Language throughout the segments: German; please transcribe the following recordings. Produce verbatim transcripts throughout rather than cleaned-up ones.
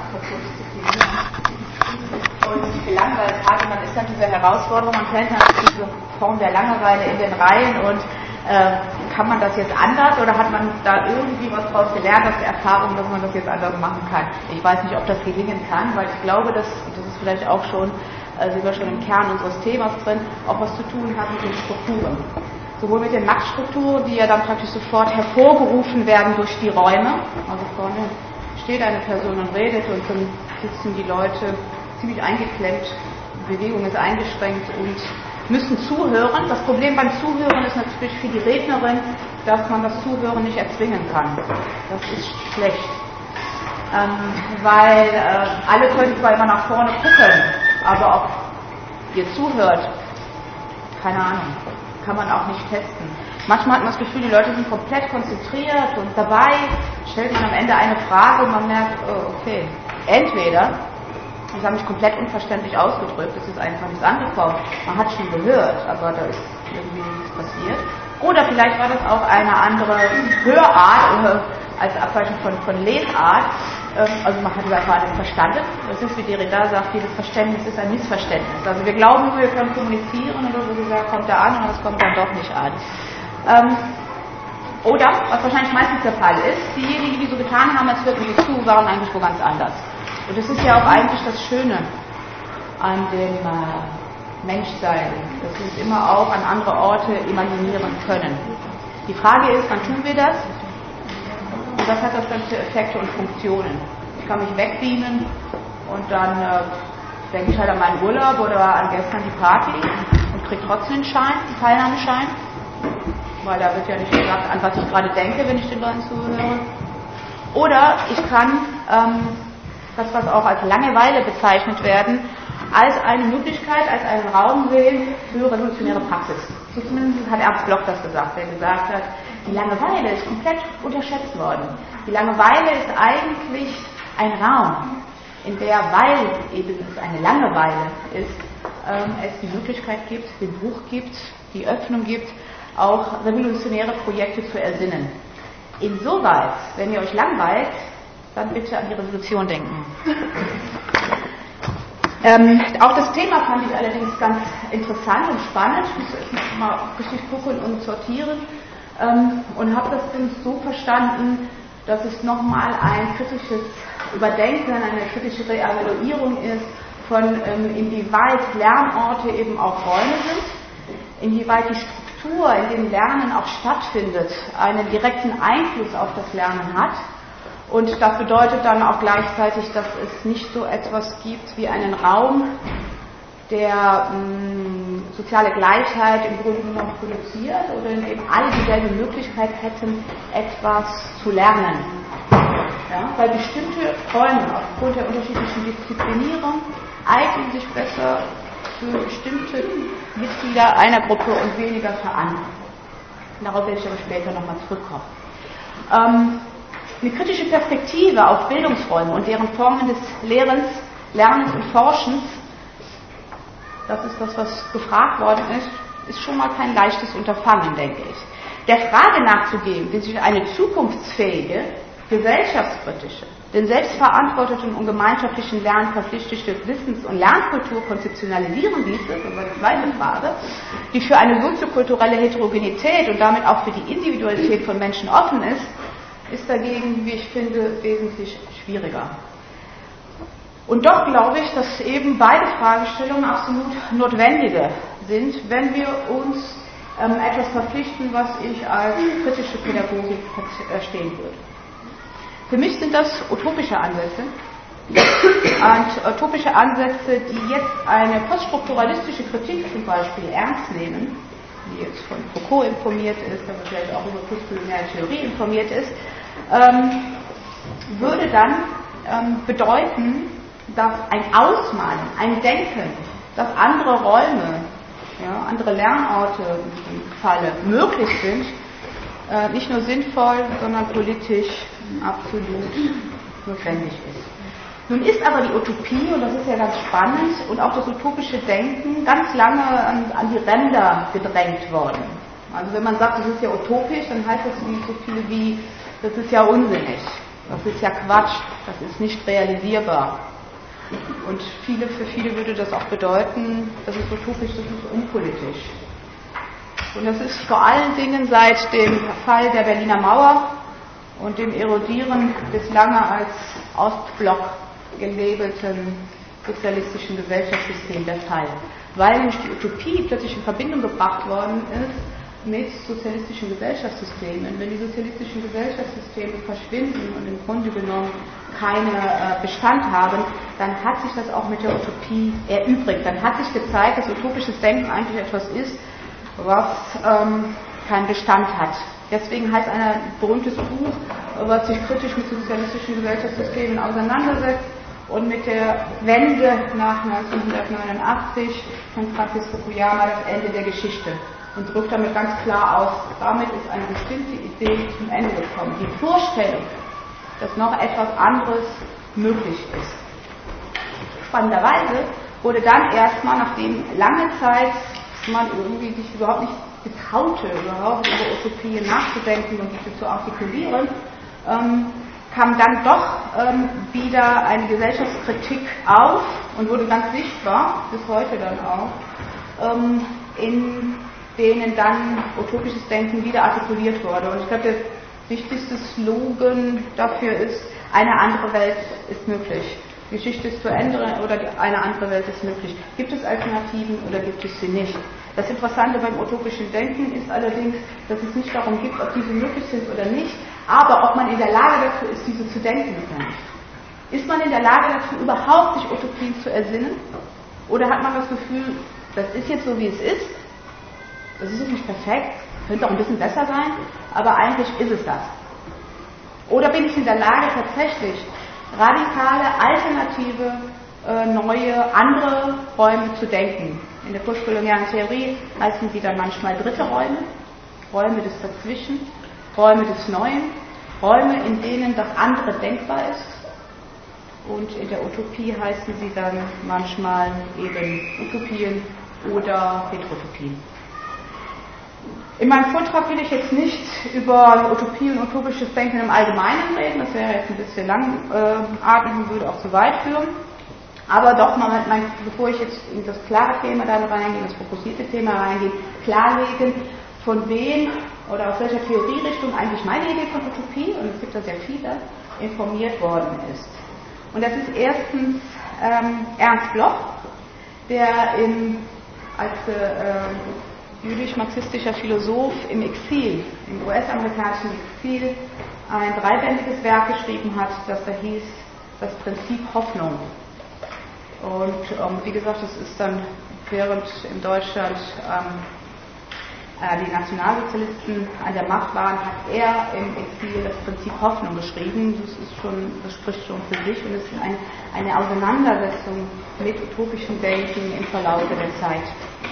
disziplinieren. Und gelangweilt hat, und dann ist dann diese Herausforderung, man kennt natürlich diese Form der Langeweile in den Reihen, und äh, kann man das jetzt anders, oder hat man da irgendwie was draus gelernt aus der Erfahrung, dass man das jetzt anders machen kann? Ich weiß nicht, ob das gelingen kann, weil ich glaube, dass, das ist vielleicht auch schon, äh, sind wir schon im Kern unseres Themas drin, auch was zu tun hat mit den Strukturen. Sowohl mit den Machtstrukturen, die ja dann praktisch sofort hervorgerufen werden durch die Räume. Also vorne steht eine Person und redet, und dann sitzen die Leute ziemlich eingeklemmt, die Bewegung ist eingeschränkt und müssen zuhören. Das Problem beim Zuhören ist natürlich für die Rednerin, dass man das Zuhören nicht erzwingen kann. Das ist schlecht. Ähm, weil äh, alle können zwar immer nach vorne gucken, aber ob ihr zuhört, keine Ahnung, kann man auch nicht testen. Manchmal hat man das Gefühl, die Leute sind komplett konzentriert und dabei stellt man am Ende eine Frage und man merkt, oh, okay, entweder ich habe mich komplett unverständlich ausgedrückt, es ist einfach nichts angekommen. Man hat schon gehört, aber da ist irgendwie nichts passiert. Oder vielleicht war das auch eine andere Hörart äh, als Abweichung von, von Lesart. Ähm, also man hat es einfach nicht verstanden. Das ist, wie Derrida sagt, jedes Verständnis ist ein Missverständnis. Also wir glauben, wir können kommunizieren, und so gesagt kommt er an, und es kommt dann doch nicht an. Ähm, oder, was wahrscheinlich meistens der Fall ist, diejenigen, die so getan haben, als hörten sie zu, waren eigentlich wo ganz anders. Und das ist ja auch eigentlich das Schöne an dem äh, Menschsein, dass wir uns immer auch an andere Orte imaginieren können. Die Frage ist, wann tun wir das? Und was hat das dann für Effekte und Funktionen? Ich kann mich wegbeamen und dann äh, denke ich halt an meinen Urlaub oder an gestern die Party und kriege trotzdem einen Schein, einen Teilnahmeschein, weil da wird ja nicht gesagt, an was ich gerade denke, wenn ich den Leuten zuhöre. Oder ich kann ähm, das, was auch als Langeweile bezeichnet werden, als eine Möglichkeit, als einen Raum sehen für revolutionäre Praxis. So zumindest hat Ernst Bloch das gesagt, der gesagt hat, die Langeweile ist komplett unterschätzt worden. Die Langeweile ist eigentlich ein Raum, in der, weil eben es eine Langeweile ist, ähm, es die Möglichkeit gibt, den Bruch gibt, die Öffnung gibt, auch revolutionäre Projekte zu ersinnen. Insoweit, wenn ihr euch langweilt, dann bitte an die Revolution denken. Ähm, auch das Thema fand ich allerdings ganz interessant und spannend. Ich muss mal richtig gucken und sortieren ähm, und habe das dann so verstanden, dass es nochmal ein kritisches Überdenken, eine kritische Reevaluierung ist von ähm, inwieweit Lernorte eben auch Räume sind, inwieweit die Struktur, in dem Lernen auch stattfindet, einen direkten Einfluss auf das Lernen hat. Und das bedeutet dann auch gleichzeitig, dass es nicht so etwas gibt wie einen Raum, der mh, soziale Gleichheit im Grunde genommen produziert oder in dem alle dieselbe Möglichkeit hätten, etwas zu lernen. Ja, weil bestimmte Räume aufgrund der unterschiedlichen Disziplinierung eignen sich besser für bestimmte Mitglieder einer Gruppe und weniger für andere. Darauf werde ich aber später nochmal zurückkommen. Ähm, Eine kritische Perspektive auf Bildungsräume und deren Formen des Lehrens, Lernens und Forschens, das ist das, was gefragt worden ist, ist schon mal kein leichtes Unterfangen, denke ich. Der Frage nachzugehen, wie sich eine zukunftsfähige, gesellschaftskritische, den selbstverantworteten und gemeinschaftlichen Lernen verpflichtete Wissens- und Lernkultur konzeptionalisieren ließe, das war die zweite Frage, die für eine soziokulturelle Heterogenität und damit auch für die Individualität von Menschen offen ist, ist dagegen, wie ich finde, wesentlich schwieriger. Und doch glaube ich, dass eben beide Fragestellungen absolut notwendige sind, wenn wir uns ähm, etwas verpflichten, was ich als kritische Pädagogik verstehen würde. Für mich sind das utopische Ansätze, und utopische Ansätze, die jetzt eine poststrukturalistische Kritik zum Beispiel ernst nehmen, die jetzt von Foucault informiert ist, aber vielleicht auch über postkoloniale Theorie informiert ist, ähm, würde dann ähm, bedeuten, dass ein Ausmalen, ein Denken, dass andere Räume, ja, andere Lernorte in diesem Falle möglich sind, äh, nicht nur sinnvoll, sondern politisch absolut notwendig ist. Nun ist aber die Utopie, und das ist ja ganz spannend, und auch das utopische Denken ganz lange an, an die Ränder gedrängt worden. Also wenn man sagt, das ist ja utopisch, dann heißt das nicht so viel wie, das ist ja unsinnig. Das ist ja Quatsch, das ist nicht realisierbar. Und viele, für viele würde das auch bedeuten, das ist utopisch, das ist unpolitisch. Und das ist vor allen Dingen seit dem Fall der Berliner Mauer und dem Erodieren des lange als Ostblock gelabelten sozialistischen Gesellschaftssystems der Fall. Weil nämlich die Utopie plötzlich in Verbindung gebracht worden ist mit sozialistischen Gesellschaftssystemen. Wenn die sozialistischen Gesellschaftssysteme verschwinden und im Grunde genommen keinen äh, Bestand haben, dann hat sich das auch mit der Utopie erübrigt. Dann hat sich gezeigt, dass utopisches Denken eigentlich etwas ist, was ähm, keinen Bestand hat. Deswegen heißt ein berühmtes Buch, was sich kritisch mit sozialistischen Gesellschaftssystemen auseinandersetzt und mit der Wende nach neunzehnhundertneunundachtzig von Francisco Fukuyama das Ende der Geschichte und drückt damit ganz klar aus, damit ist eine bestimmte Idee zum Ende gekommen. Die Vorstellung, dass noch etwas anderes möglich ist. Spannenderweise wurde dann erstmal, nachdem lange Zeit man irgendwie sich überhaupt nicht getraute, überhaupt über Utopien nachzudenken und diese zu artikulieren, ähm, kam dann doch ähm, wieder eine Gesellschaftskritik auf und wurde ganz sichtbar, bis heute dann auch, ähm, in denen dann utopisches Denken wieder artikuliert wurde. Und ich glaube, der wichtigste Slogan dafür ist, eine andere Welt ist möglich. Die Geschichte ist zu ändern oder eine andere Welt ist möglich. Gibt es Alternativen oder gibt es sie nicht? Das Interessante beim utopischen Denken ist allerdings, dass es nicht darum geht, ob diese möglich sind oder nicht, aber ob man in der Lage dazu ist, diese zu denken oder nicht. Ist man in der Lage dazu, überhaupt sich Utopien zu ersinnen? Oder hat man das Gefühl, das ist jetzt so, wie es ist? Das ist jetzt nicht perfekt, könnte auch ein bisschen besser sein, aber eigentlich ist es das. Oder bin ich in der Lage, tatsächlich radikale, alternative, äh, neue, andere Räume zu denken? In der postkolonialen Theorie heißen sie dann manchmal dritte Räume, Räume des Dazwischen, Räume des Neuen, Räume, in denen das andere denkbar ist. Und in der Utopie heißen sie dann manchmal eben Utopien oder Heterotopien. In meinem Vortrag will ich jetzt nicht über Utopie und utopisches Denken im Allgemeinen reden, das wäre jetzt ein bisschen langatmig und würde auch zu weit führen. Aber doch mal, mein, bevor ich jetzt in das klare Thema dann reingehe, das fokussierte Thema reingehe, klarlegen, von wem oder aus welcher Theorierichtung eigentlich meine Idee von Utopie, und es gibt da sehr viele, informiert worden ist. Und das ist erstens ähm, Ernst Bloch, der in, als äh, jüdisch-marxistischer Philosoph im Exil, im U S-amerikanischen Exil, ein dreibändiges Werk geschrieben hat, das da hieß Das Prinzip Hoffnung. Und ähm, wie gesagt, das ist dann, während in Deutschland ähm, äh, die Nationalsozialisten an der Macht waren, hat er im Exil das Prinzip Hoffnung geschrieben. Das ist schon, das spricht schon für sich und es ist ein, eine Auseinandersetzung mit utopischem Denken im Verlaufe der Zeit.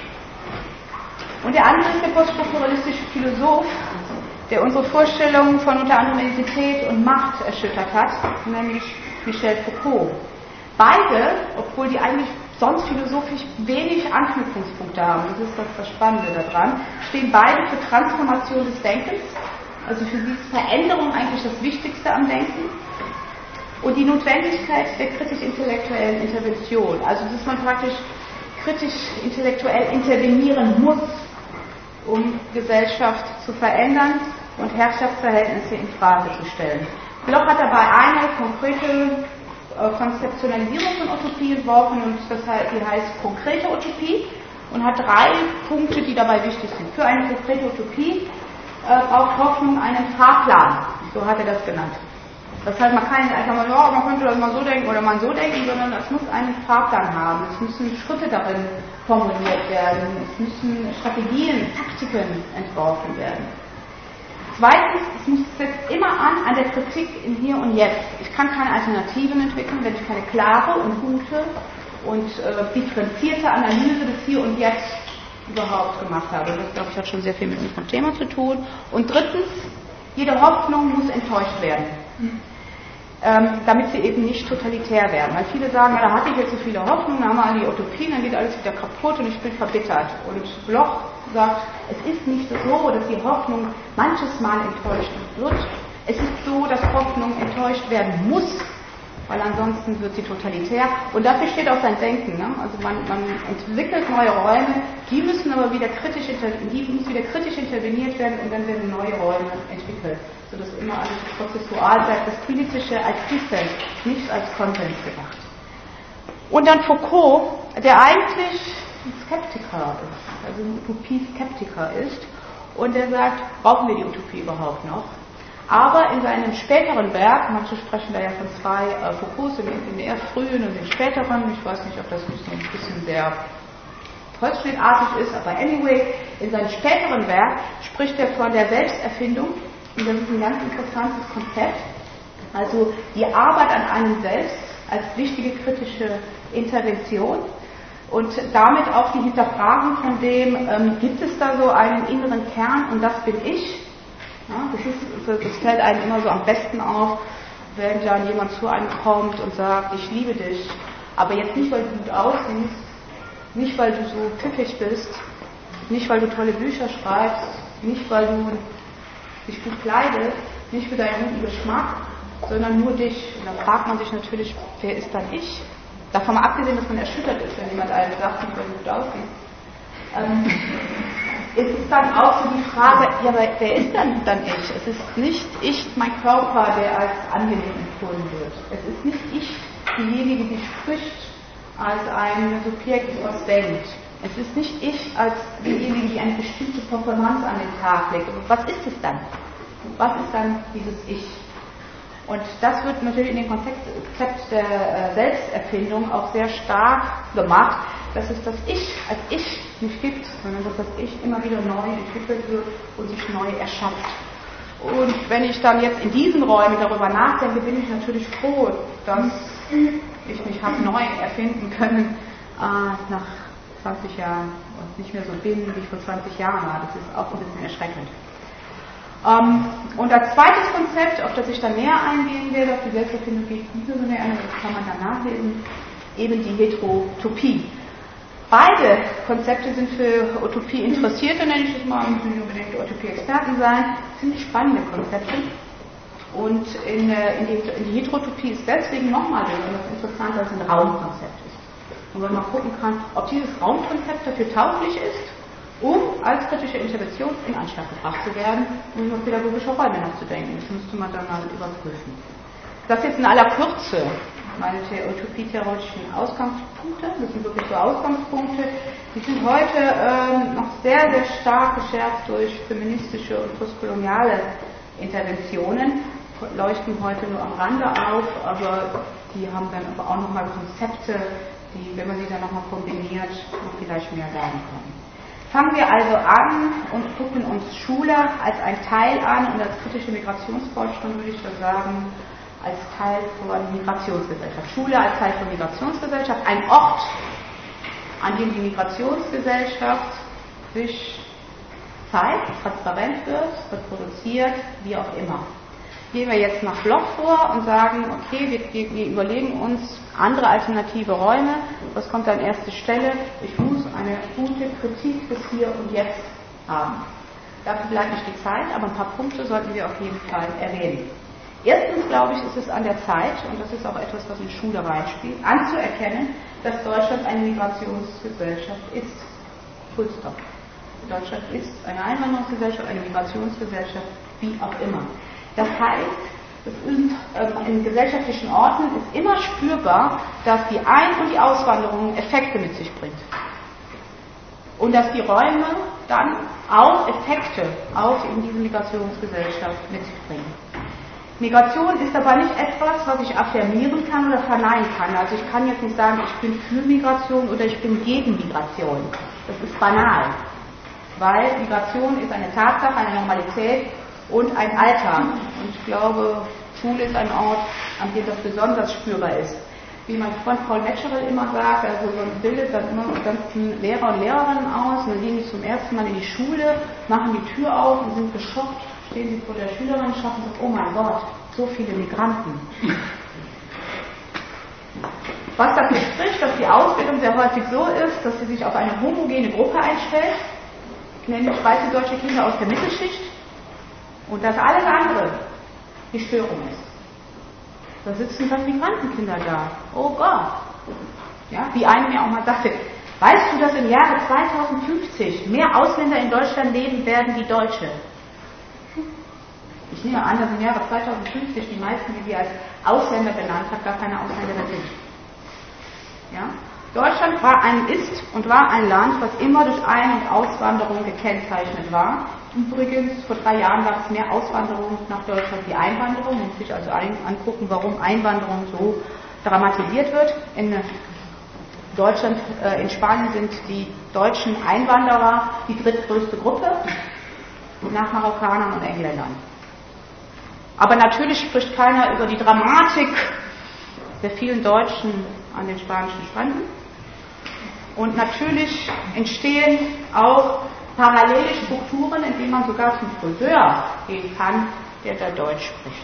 Und der andere ist der poststrukturalistische Philosoph, der unsere Vorstellungen von unter anderem Identität und Macht erschüttert hat, nämlich Michel Foucault. Beide, obwohl die eigentlich sonst philosophisch wenig Anknüpfungspunkte haben, das ist das, das Spannende daran, stehen beide für Transformation des Denkens, also für sie ist Veränderung eigentlich das Wichtigste am Denken und die Notwendigkeit der kritisch-intellektuellen Intervention, also dass man praktisch kritisch-intellektuell intervenieren muss, um Gesellschaft zu verändern und Herrschaftsverhältnisse in Frage zu stellen. Bloch hat dabei eine konkrete Konzeptionalisierung von Utopie entworfen und das heißt, die heißt konkrete Utopie und hat drei Punkte, die dabei wichtig sind. Für eine konkrete Utopie äh, braucht Hoffnung einen Fahrplan, so hat er das genannt. Das heißt, man kann nicht einfach mal, ja, man könnte das mal so denken oder man so denken, sondern es muss einen Fahrplan haben, es müssen Schritte darin formuliert werden, es müssen Strategien, Taktiken entworfen werden. Zweitens, es muss setzt immer an an der Kritik im Hier und Jetzt. Ich kann keine Alternativen entwickeln, wenn ich keine klare und gute und äh, differenzierte Analyse des Hier und Jetzt überhaupt gemacht habe. Das, glaube ich, hat schon sehr viel mit unserem Thema zu tun. Und drittens, jede Hoffnung muss enttäuscht werden, ähm, damit sie eben nicht totalitär werden. Weil viele sagen, na, da hatte ich jetzt so viele Hoffnungen, dann haben wir alle die Utopien, dann geht alles wieder kaputt und ich bin verbittert. Und Bloch sagt, es ist nicht so, dass die Hoffnung manches Mal enttäuscht wird. Es ist so, dass Hoffnung enttäuscht werden muss, weil ansonsten wird sie totalitär. Und dafür steht auch sein Denken. Ne? Also man, man entwickelt neue Räume, die müssen aber wieder kritisch, die muss wieder kritisch interveniert werden und dann werden neue Räume entwickelt, sodass immer alles prozessual bleibt, das Politische als Dissens, nicht als Konsens gedacht. Und dann Foucault, der eigentlich ein Skeptiker ist, also ein Utopie-Skeptiker ist, und der sagt, brauchen wir die Utopie überhaupt noch? Aber in seinem späteren Werk, manche sprechen da ja von zwei äh, Foucaults, in den eher frühen und den späteren, ich weiß nicht, ob das nicht so ein bisschen sehr volksschriftartig ist, aber anyway, in seinem späteren Werk spricht er von der Selbsterfindung, und das ist ein ganz interessantes Konzept, also die Arbeit an einem selbst als wichtige kritische Intervention und damit auch die Hinterfragung von dem, ähm, gibt es da so einen inneren Kern und das bin ich? Ja, das, ist, das fällt einem immer so am besten auf, wenn dann jemand zu einem kommt und sagt, ich liebe dich, aber jetzt nicht, weil du gut aussiehst, nicht, weil du so pfiffig bist, nicht, weil du tolle Bücher schreibst, nicht, weil du dich gut kleidest, nicht für deinen guten Geschmack, sondern nur dich. Und dann fragt man sich natürlich, wer ist dann ich? Davon mal abgesehen, dass man erschüttert ist, wenn jemand einem sagt, nicht, weil du gut aussiehst. Ähm, es ist dann auch so die Frage, ja, aber wer ist dann dann ich? Es ist nicht ich, mein Körper, der als angenehm empfunden wird. Es ist nicht ich, diejenige, die spricht, als ein Subjekt, was denkt. Es ist nicht ich, als diejenige, die eine bestimmte Performance an den Tag legt. Aber was ist es dann? Was ist dann dieses Ich? Und das wird natürlich in dem Konzept der Selbsterfindung auch sehr stark gemacht, dass es das Ich als Ich nicht gibt, sondern dass das Ich immer wieder neu entwickelt wird und sich neu erschafft. Und wenn ich dann jetzt in diesen Räumen darüber nachdenke, bin ich natürlich froh, dass ich mich habe neu erfinden können äh, nach zwanzig Jahren und nicht mehr so bin, wie ich vor zwanzig Jahren war. Das ist auch ein bisschen erschreckend. Ähm, und als zweites Konzept, auf das ich dann näher eingehen werde, auf die Selbsterfindung geht diese so näher ein, das kann man dann nachlesen, eben die Heterotopie. Beide Konzepte sind für Utopie Interessierte, nenne ich es mal, müssen nicht unbedingt Utopie-Experten sein, sind spannende Konzepte. Und in, in, die, in die Heterotopie ist deswegen nochmal besonders interessant, weil es ein Raumkonzept ist. Und wenn man gucken kann, ob dieses Raumkonzept dafür tauglich ist, um als kritische Intervention in Anschlag gebracht zu werden, um über pädagogische Räume nachzudenken. Das müsste man dann mal überprüfen. Das jetzt in aller Kürze meine utopie-theoretischen Ausgangspunkte. Das sind wirklich so Ausgangspunkte. Die sind heute ähm, noch sehr, sehr stark geschärft durch feministische und postkoloniale Interventionen. Leuchten heute nur am Rande auf, aber die haben dann aber auch nochmal Konzepte, die, wenn man sie dann nochmal kombiniert, noch vielleicht mehr sagen können. Fangen wir also an und gucken uns Schule als ein Teil an und als kritische Migrationsforscherin würde ich dann sagen, als Teil von Migrationsgesellschaft. Schule als Teil von Migrationsgesellschaft, ein Ort, an dem die Migrationsgesellschaft sich zeigt, transparent wird, reproduziert, wie auch immer. Gehen wir jetzt nach Bloch vor und sagen, okay, wir, wir, wir überlegen uns andere alternative Räume. Was kommt an erste Stelle? Ich muss eine gute Kritik des Hier und Jetzt haben. Dafür bleibt nicht die Zeit, aber ein paar Punkte sollten wir auf jeden Fall erwähnen. Erstens, glaube ich, ist es an der Zeit, und das ist auch etwas, was in Schule reinspielt, anzuerkennen, dass Deutschland eine Migrationsgesellschaft ist. Full stop. Deutschland ist eine Einwanderungsgesellschaft, eine Migrationsgesellschaft, wie auch immer. Das heißt, das ist, ähm, in gesellschaftlichen Orten ist immer spürbar, dass die Ein- und die Auswanderung Effekte mit sich bringt. Und dass die Räume dann auch Effekte auf in diese Migrationsgesellschaft mit sich bringen. Migration ist aber nicht etwas, was ich affirmieren kann oder verneinen kann. Also ich kann jetzt nicht sagen, ich bin für Migration oder ich bin gegen Migration. Das ist banal. Weil Migration ist eine Tatsache, eine Normalität und ein Alltag. Und ich glaube, Schule ist ein Ort, an dem das besonders spürbar ist. Wie mein Freund Paul Metzgerel immer sagt, also man bildet dann immer die ganzen Lehrer und Lehrerinnen aus und dann gehen die zum ersten Mal in die Schule, machen die Tür auf und sind geschockt, stehen sie vor der Schülerinnenschaft und sagen, oh mein Gott, so viele Migranten. Was dafür spricht, dass die Ausbildung sehr häufig so ist, dass sie sich auf eine homogene Gruppe einstellt, nämlich weiße deutsche Kinder aus der Mittelschicht, und dass alles andere, die Störung ist. Da sitzen dann Migrantenkinder da. Oh Gott. Ja, wie einer mir auch mal sagte, weißt du, dass im Jahre zweitausendfünfzig mehr Ausländer in Deutschland leben werden wie Deutsche? Ich nehme an, dass im Jahre zweitausendfünfzig die meisten, die wir als Ausländer benannt haben, gar keine Ausländer mehr sind. Ja? Deutschland war ein, ist und war ein Land, was immer durch Ein- und Auswanderung gekennzeichnet war. Übrigens, vor drei Jahren gab es mehr Auswanderung nach Deutschland wie Einwanderung. Man muss sich also ein, angucken, warum Einwanderung so dramatisiert wird. In Deutschland, äh, in Spanien sind die deutschen Einwanderer die drittgrößte Gruppe, nach Marokkanern und Engländern. Aber natürlich spricht keiner über die Dramatik der vielen Deutschen an den spanischen Stränden. Und natürlich entstehen auch parallele Strukturen, in denen man sogar zum Friseur gehen kann, der da Deutsch spricht.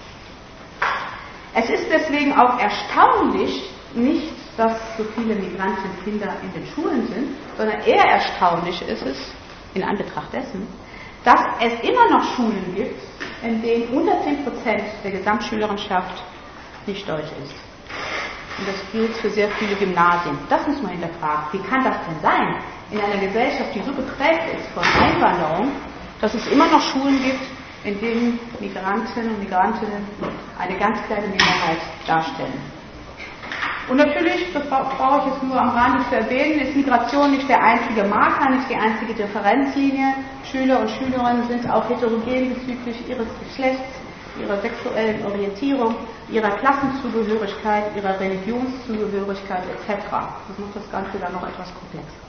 Es ist deswegen auch erstaunlich, nicht, dass so viele Migrantenkinder in den Schulen sind, sondern eher erstaunlich ist es, in Anbetracht dessen, dass es immer noch Schulen gibt, in denen unter zehn Prozent der Gesamtschülerenschaft nicht deutsch ist. Und das gilt für sehr viele Gymnasien. Das muss man hinterfragen. Wie kann das denn sein, in einer Gesellschaft, die so geprägt ist von Einwanderung, dass es immer noch Schulen gibt, in denen Migrantinnen und Migrantinnen eine ganz kleine Minderheit darstellen? Und natürlich, das brauche ich jetzt nur am Rande zu erwähnen, ist Migration nicht der einzige Marker, nicht die einzige Differenzlinie. Schüler und Schülerinnen sind auch heterogen bezüglich ihres Geschlechts, ihrer sexuellen Orientierung, ihrer Klassenzugehörigkeit, ihrer Religionszugehörigkeit et cetera. Das macht das Ganze dann noch etwas komplexer.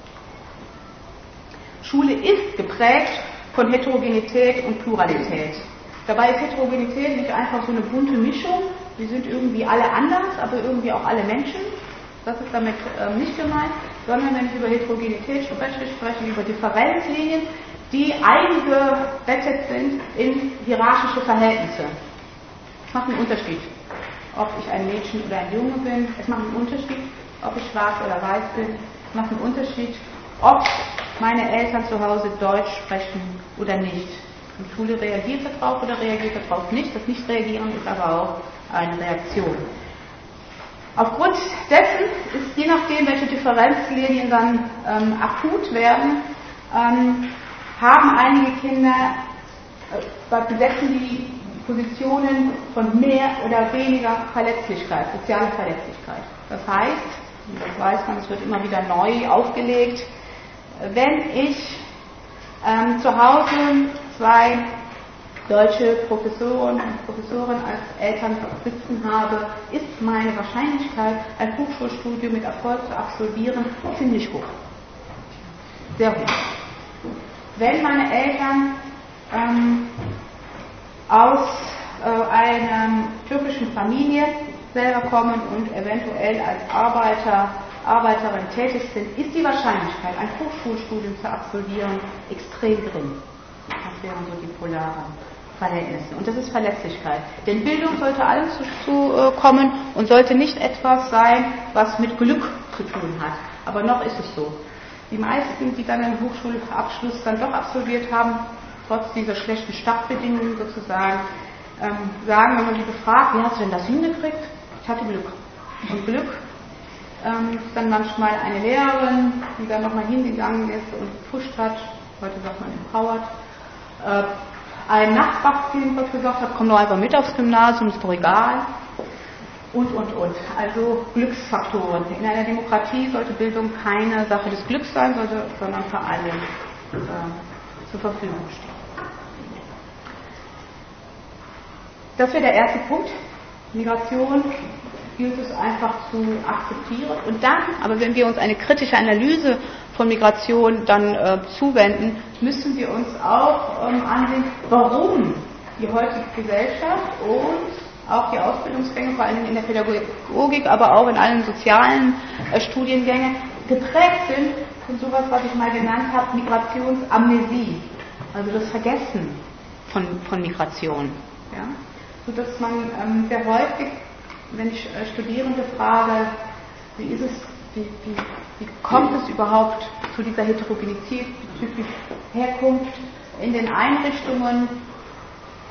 Schule ist geprägt von Heterogenität und Pluralität. Dabei ist Heterogenität nicht einfach so eine bunte Mischung, wir sind irgendwie alle anders, aber irgendwie auch alle Menschen. Das ist damit ähm, nicht gemeint, sondern wenn ich über Heterogenität spreche, spreche ich über Differenzlinien, die eingebettet sind in hierarchische Verhältnisse. Es macht einen Unterschied, ob ich ein Mädchen oder ein Junge bin. Es macht einen Unterschied, ob ich schwarz oder weiß bin. Es macht einen Unterschied, ob meine Eltern zu Hause Deutsch sprechen oder nicht. Die Schule reagiert darauf oder reagiert darauf nicht. Das Nicht-Reagieren ist aber auch eine Reaktion. Aufgrund dessen ist, je nachdem, welche Differenzlinien dann ähm, akut werden, ähm, haben einige Kinder, äh, besetzen die Positionen von mehr oder weniger Verletzlichkeit, soziale Verletzlichkeit. Das heißt, und das weiß man, es wird immer wieder neu aufgelegt, wenn ich ähm, zu Hause zwei deutsche Professoren und Professoren als Eltern sitzen habe, ist meine Wahrscheinlichkeit, ein Hochschulstudium mit Erfolg zu absolvieren, ziemlich hoch. Sehr hoch. Wenn meine Eltern ähm, aus äh, einer türkischen Familie selber kommen und eventuell als Arbeiter, Arbeiterin tätig sind, ist die Wahrscheinlichkeit, ein Hochschulstudium zu absolvieren, extrem gering. Das wären so die polaren Verhältnisse. Und das ist Verletzlichkeit. Denn Bildung sollte allen zukommen zu, äh, und sollte nicht etwas sein, was mit Glück zu tun hat. Aber noch ist es so. Die meisten, die dann einen Hochschulabschluss dann doch absolviert haben, trotz dieser schlechten Startbedingungen sozusagen, ähm, sagen, wenn man die befragt, wie hast du denn das hingekriegt? Ich hatte Glück. Und Glück ähm, ist dann manchmal eine Lehrerin, die dann nochmal hingegangen ist und gepusht hat, heute sagt man empowered, äh, ein Nachbarskind, was gesagt hat, komm doch einfach mit aufs Gymnasium, ist doch egal. Und, und, und. Also Glücksfaktoren. In einer Demokratie sollte Bildung keine Sache des Glücks sein, sollte, sondern für alle äh, zur Verfügung stehen. Das wäre der erste Punkt. Migration gilt es einfach zu akzeptieren. Und dann, aber wenn wir uns eine kritische Analyse von Migration dann äh, zuwenden, müssen wir uns auch ähm, ansehen, warum die heutige Gesellschaft und auch die Ausbildungsgänge, vor allem in der Pädagogik, aber auch in allen sozialen äh, Studiengängen geprägt sind von sowas, was ich mal genannt habe, Migrationsamnesie, also das Vergessen von, von Migration. Ja? Sodass man ähm, sehr häufig, wenn ich äh, Studierende frage, wie ist es, wie, wie, wie kommt es überhaupt zu dieser Heterogenität bezüglich Herkunft in den Einrichtungen,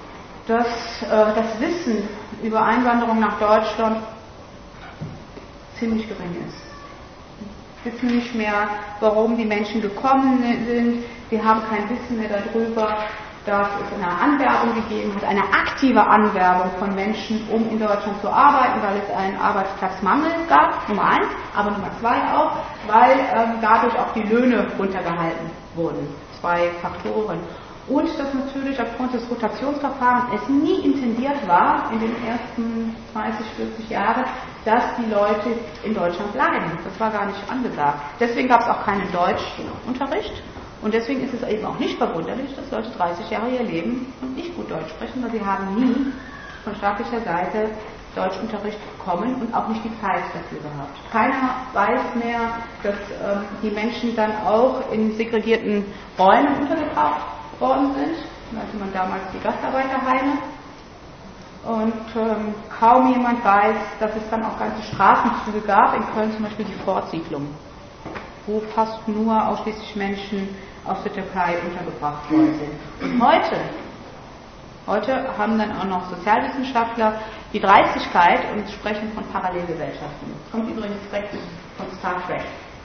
dass äh, das Wissen über Einwanderung nach Deutschland ziemlich gering ist. Wir wissen nicht mehr, warum die Menschen gekommen sind. Wir haben kein Wissen mehr darüber, dass es eine Anwerbung gegeben hat, eine aktive Anwerbung von Menschen, um in Deutschland zu arbeiten, weil es einen Arbeitsplatzmangel gab, Nummer eins, aber Nummer zwei auch, weil ähm, dadurch auch die Löhne runtergehalten wurden. Zwei Faktoren. Und dass natürlich aufgrund des Rotationsverfahrens es nie intendiert war, in den ersten dreißig, vierzig Jahren, dass die Leute in Deutschland bleiben. Das war gar nicht angesagt. Deswegen gab es auch keinen Deutschunterricht. Und deswegen ist es eben auch nicht verwunderlich, dass Leute dreißig Jahre ihr Leben und nicht gut Deutsch sprechen, weil sie haben nie von staatlicher Seite Deutschunterricht bekommen und auch nicht die Zeit dafür gehabt. Keiner weiß mehr, dass ähm, die Menschen dann auch in segregierten Räumen untergebracht worden sind. Also man damals die Gastarbeiterheime. Und ähm, kaum jemand weiß, dass es dann auch ganze Straßenzüge gab, in Köln zum Beispiel die Fortsiedlung, wo fast nur ausschließlich Menschen aus der Türkei untergebracht worden sind. Und heute, heute haben dann auch noch Sozialwissenschaftler die Dreistigkeit und sprechen von Parallelgesellschaften. Das kommt übrigens direkt von Star Trek.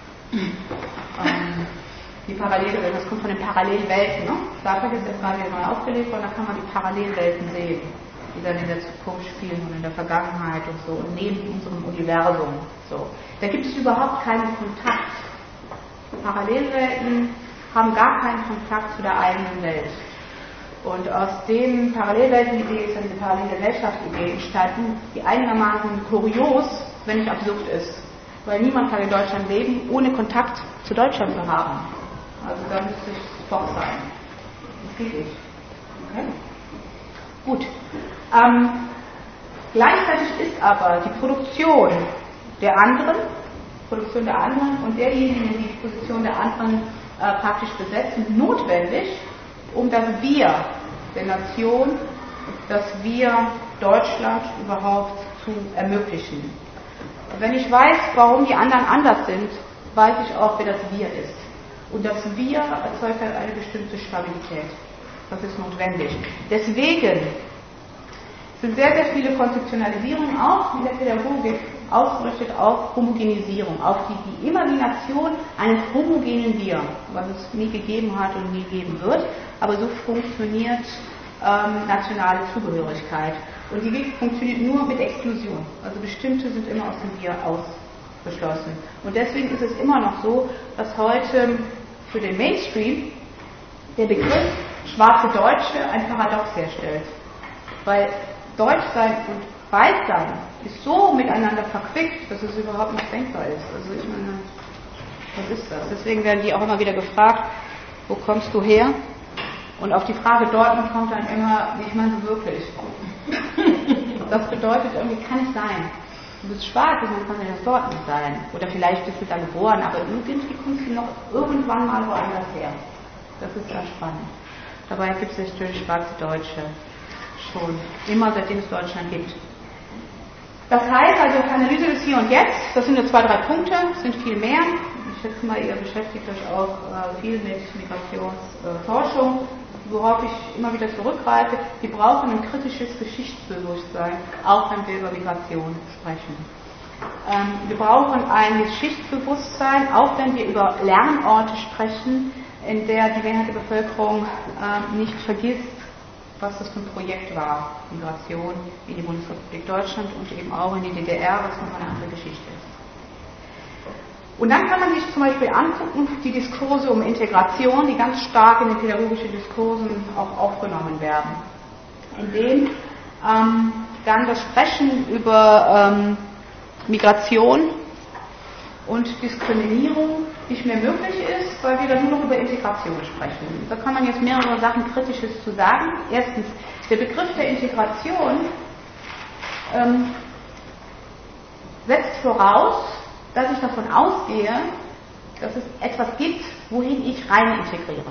ähm, die Parallelgesellschaften, das kommt von den Parallelwelten. Ne? Star Trek ist jetzt gerade wieder neu aufgelegt worden, da kann man die Parallelwelten sehen, die dann in der Zukunft spielen und in der Vergangenheit und so und neben unserem Universum. So. Da gibt es überhaupt keinen Kontakt. Parallelwelten haben gar keinen Kontakt zu der eigenen Welt. Und aus den Parallelwelten-Idee ist dann diese Parallelgesellschaft-Idee entstanden, die einigermaßen kurios, wenn nicht absurd ist. Weil niemand kann in Deutschland leben, ohne Kontakt zu Deutschland zu haben. Also da müsste ich Bock sein. Das geht nicht. Okay? Gut. Ähm, gleichzeitig ist aber die Produktion der anderen, Produktion der anderen und derjenigen, die die Position der anderen äh, praktisch besetzen, notwendig, um das Wir der Nation, das Wir Deutschland überhaupt zu ermöglichen. Wenn ich weiß, warum die anderen anders sind, weiß ich auch, wer das Wir ist. Und das Wir erzeugt halt eine bestimmte Stabilität. Das ist notwendig. Deswegen sind sehr, sehr viele Konzeptionalisierungen auch in der Pädagogik ausgerichtet auf Homogenisierung, auf die, die Imagination eines homogenen Wir, was es nie gegeben hat und nie geben wird. Aber so funktioniert ähm, nationale Zugehörigkeit. Und die funktioniert nur mit Exklusion. Also bestimmte sind immer aus dem Wir ausgeschlossen. Und deswegen ist es immer noch so, dass heute für den Mainstream der Begriff schwarze Deutsche ein Paradox herstellt. Weil Deutschsein und Weißsein ist so miteinander verquickt, dass es überhaupt nicht denkbar ist. Also ich meine, was ist das? Deswegen werden die auch immer wieder gefragt, wo kommst du her? Und auf die Frage Dortmund kommt dann immer, ich meine so wirklich. Das bedeutet irgendwie, kann nicht sein. Du bist schwarz, dann kann ja das Dortmund sein. Oder vielleicht bist du da geboren, aber irgendwie kommst du noch irgendwann mal woanders her. Das ist sehr spannend. Dabei gibt es natürlich schwarze Deutsche schon immer, seitdem es Deutschland gibt. Das heißt also, Analyse des Hier und Jetzt, das sind nur zwei, drei Punkte, es sind viel mehr. Ich schätze mal, ihr beschäftigt euch auch äh, viel mit Migrationsforschung, äh, worauf ich immer wieder zurückgreife. Wir brauchen ein kritisches Geschichtsbewusstsein, auch wenn wir über Migration sprechen. Ähm, wir brauchen ein Geschichtsbewusstsein, auch wenn wir über Lernorte sprechen, in der die Mehrheit der Bevölkerung äh, nicht vergisst, was das für ein Projekt war, Migration in die Bundesrepublik Deutschland und eben auch in die D D R, was noch eine andere Geschichte ist. Und dann kann man sich zum Beispiel angucken, die Diskurse um Integration, die ganz stark in den pädagogischen Diskursen auch aufgenommen werden, indem ähm, dann das Sprechen über ähm, Migration und Diskriminierung nicht mehr möglich ist, weil wir dann nur noch über Integration sprechen. Da kann man jetzt mehrere Sachen Kritisches zu sagen. Erstens, der Begriff der Integration ähm, setzt voraus, dass ich davon ausgehe, dass es etwas gibt, wohin ich rein integriere.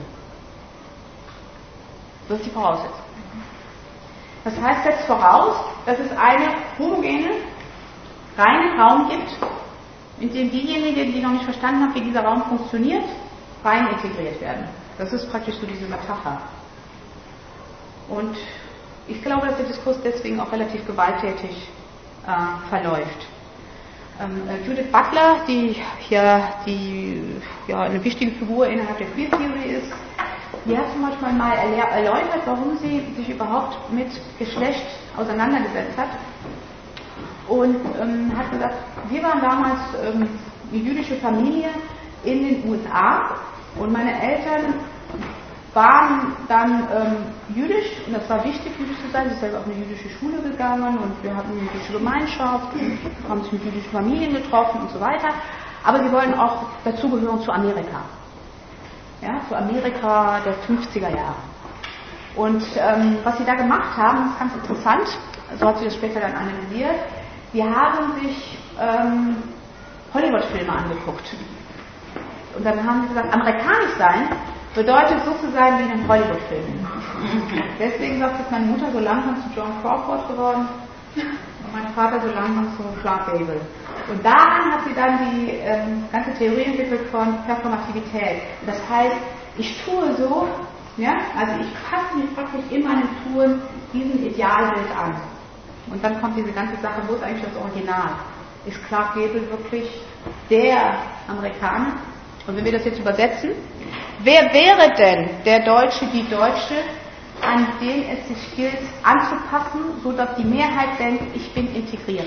Das ist die Voraussetzung. Das heißt, setzt voraus, dass es einen homogenen, reinen Raum gibt, in dem diejenigen, die noch nicht verstanden haben, wie dieser Raum funktioniert, rein integriert werden. Das ist praktisch so diese Metapher. Und ich glaube, dass der Diskurs deswegen auch relativ gewalttätig äh, verläuft. Ähm, äh, Judith Butler, die hier die, ja, eine wichtige Figur innerhalb der Queer Theory ist, die hat zum Beispiel mal erläutert, warum sie sich überhaupt mit Geschlecht auseinandergesetzt hat. Und ähm, hat gesagt, wir waren damals ähm, eine jüdische Familie in den U S A und meine Eltern waren dann ähm, jüdisch und das war wichtig, jüdisch zu sein. Sie ist selber auf eine jüdische Schule gegangen und wir hatten eine jüdische Gemeinschaft, haben sich mit jüdischen Familien getroffen und so weiter. Aber sie wollten auch dazugehören zu Amerika. Ja, zu Amerika der fünfziger Jahre. Und ähm, was sie da gemacht haben, ist ganz interessant, so hat sie das später dann analysiert. Sie haben sich ähm, Hollywood-Filme angeguckt. Und dann haben sie gesagt, amerikanisch sein bedeutet so zu sein wie in einem Hollywood-Film. Deswegen sagt jetzt meine Mutter so langsam zu John Crawford geworden und mein Vater so langsam zu Clark Gable. Und daran hat sie dann die ähm, ganze Theorie entwickelt von Performativität. Das heißt, ich tue so, ja, also ich passe mich praktisch in meinen Touren diesem Idealbild an. Und dann kommt diese ganze Sache, wo ist eigentlich das Original? Ist Clark Gable wirklich der Amerikaner? Und wenn wir das jetzt übersetzen, wer wäre denn der Deutsche, die Deutsche, an den es sich gilt anzupassen, sodass die Mehrheit denkt, ich bin integriert?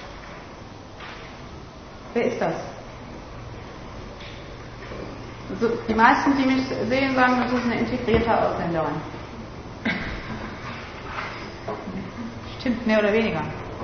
Wer ist das? Also die meisten, die mich sehen, sagen, das ist eine integrierte Ausländerin. Stimmt, mehr oder weniger.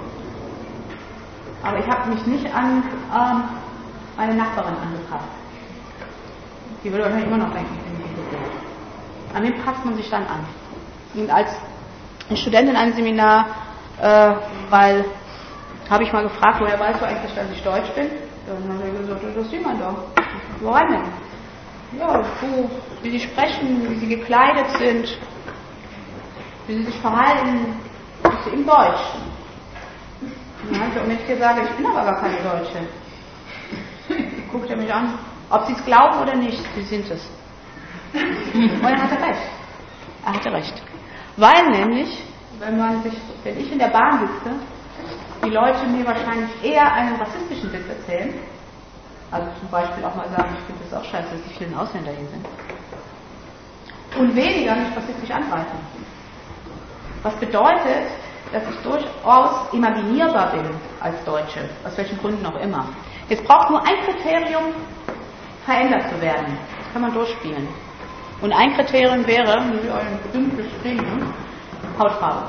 Aber ich habe mich nicht an ähm, meine Nachbarin angepasst. Die würde wahrscheinlich immer noch denken, ich bin nicht integriert. An wen passt man sich dann an? Und als Student in einem Seminar, äh, weil, habe ich mal gefragt, woher weißt du eigentlich, dass ich Deutsch bin? Dann hat er gesagt, das ist jemand da. Woran denn? Ja, so, wie sie sprechen, wie sie gekleidet sind, wie sie sich verhalten, ist eben Deutsch. Und dann habe ich auch nicht gesagt, ich bin aber gar keine Deutsche. Guckt er mich an, ob sie es glauben oder nicht, sie sind es. Und er hatte recht. Er hatte recht. Weil nämlich, wenn man sich, wenn ich in der Bahn sitze, die Leute mir wahrscheinlich eher einen rassistischen Witz erzählen, also zum Beispiel auch mal sagen, ich finde es auch scheiße, dass die vielen Ausländer hier sind, und weniger mich rassistisch angreifen. Was bedeutet, dass ich durchaus imaginierbar bin als Deutsche, aus welchen Gründen auch immer. Jetzt braucht nur ein Kriterium, verändert zu werden. Das kann man durchspielen. Und ein Kriterium wäre, wie euren berühmt beschrieben, Hautfarbe.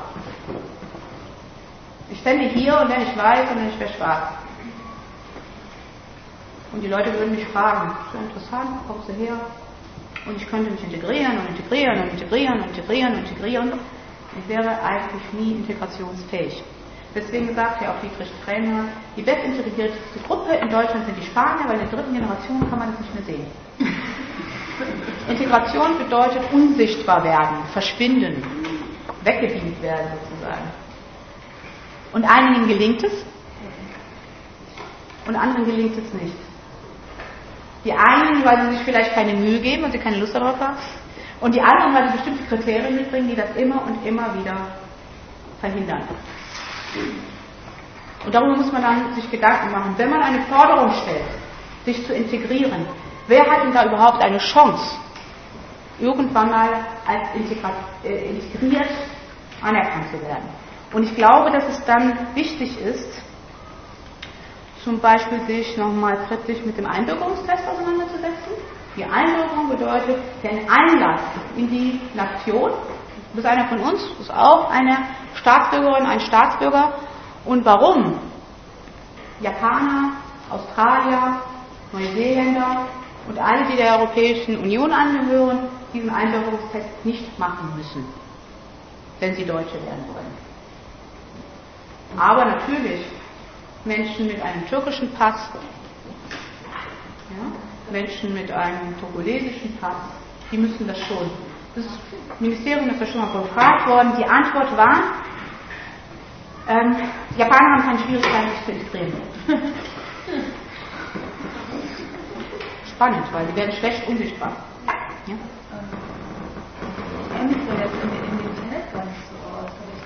Ich stände hier und wäre nicht weiß und ich wäre schwarz. Und die Leute würden mich fragen, so interessant, wo kommst du her? Und ich könnte mich integrieren und integrieren und integrieren und integrieren und integrieren. Ich wäre eigentlich nie integrationsfähig. Deswegen sagt ja auch Dietrich Krämer, die bestintegrierteste Gruppe in Deutschland sind die Spanier, weil in der dritten Generation kann man das nicht mehr sehen. Integration bedeutet unsichtbar werden, verschwinden, weggebeamt werden sozusagen. Und einigen gelingt es und anderen gelingt es nicht. Die einen, weil sie sich vielleicht keine Mühe geben und sie keine Lust darauf haben, und die anderen, weil sie bestimmte Kriterien mitbringen, die das immer und immer wieder verhindern. Und darüber muss man dann sich Gedanken machen. Wenn man eine Forderung stellt, sich zu integrieren, wer hat denn da überhaupt eine Chance, irgendwann mal als integriert anerkannt zu werden? Und ich glaube, dass es dann wichtig ist, zum Beispiel sich nochmal kritisch mit dem Einbürgerungstest auseinanderzusetzen. Die Einbürgerung bedeutet den Einlass in die Nation. Du bist einer von uns, du bist auch eine Staatsbürgerin, ein Staatsbürger. Und warum Japaner, Australier, Neuseeländer und alle, die der Europäischen Union angehören, diesen Einbürgerungstest nicht machen müssen, wenn sie Deutsche werden wollen. Aber natürlich Menschen mit einem türkischen Pass, ja, Menschen mit einem togolesischen Pass, die müssen das schon. Das Ministerium ist ja schon mal gefragt worden. Die Antwort war, ähm, die Japaner haben keine Schwierigkeiten, sich zu integrieren. Spannend, weil die werden schlecht unsichtbar. Ja? Ähnlich sah das in den Hotels gar nicht so aus.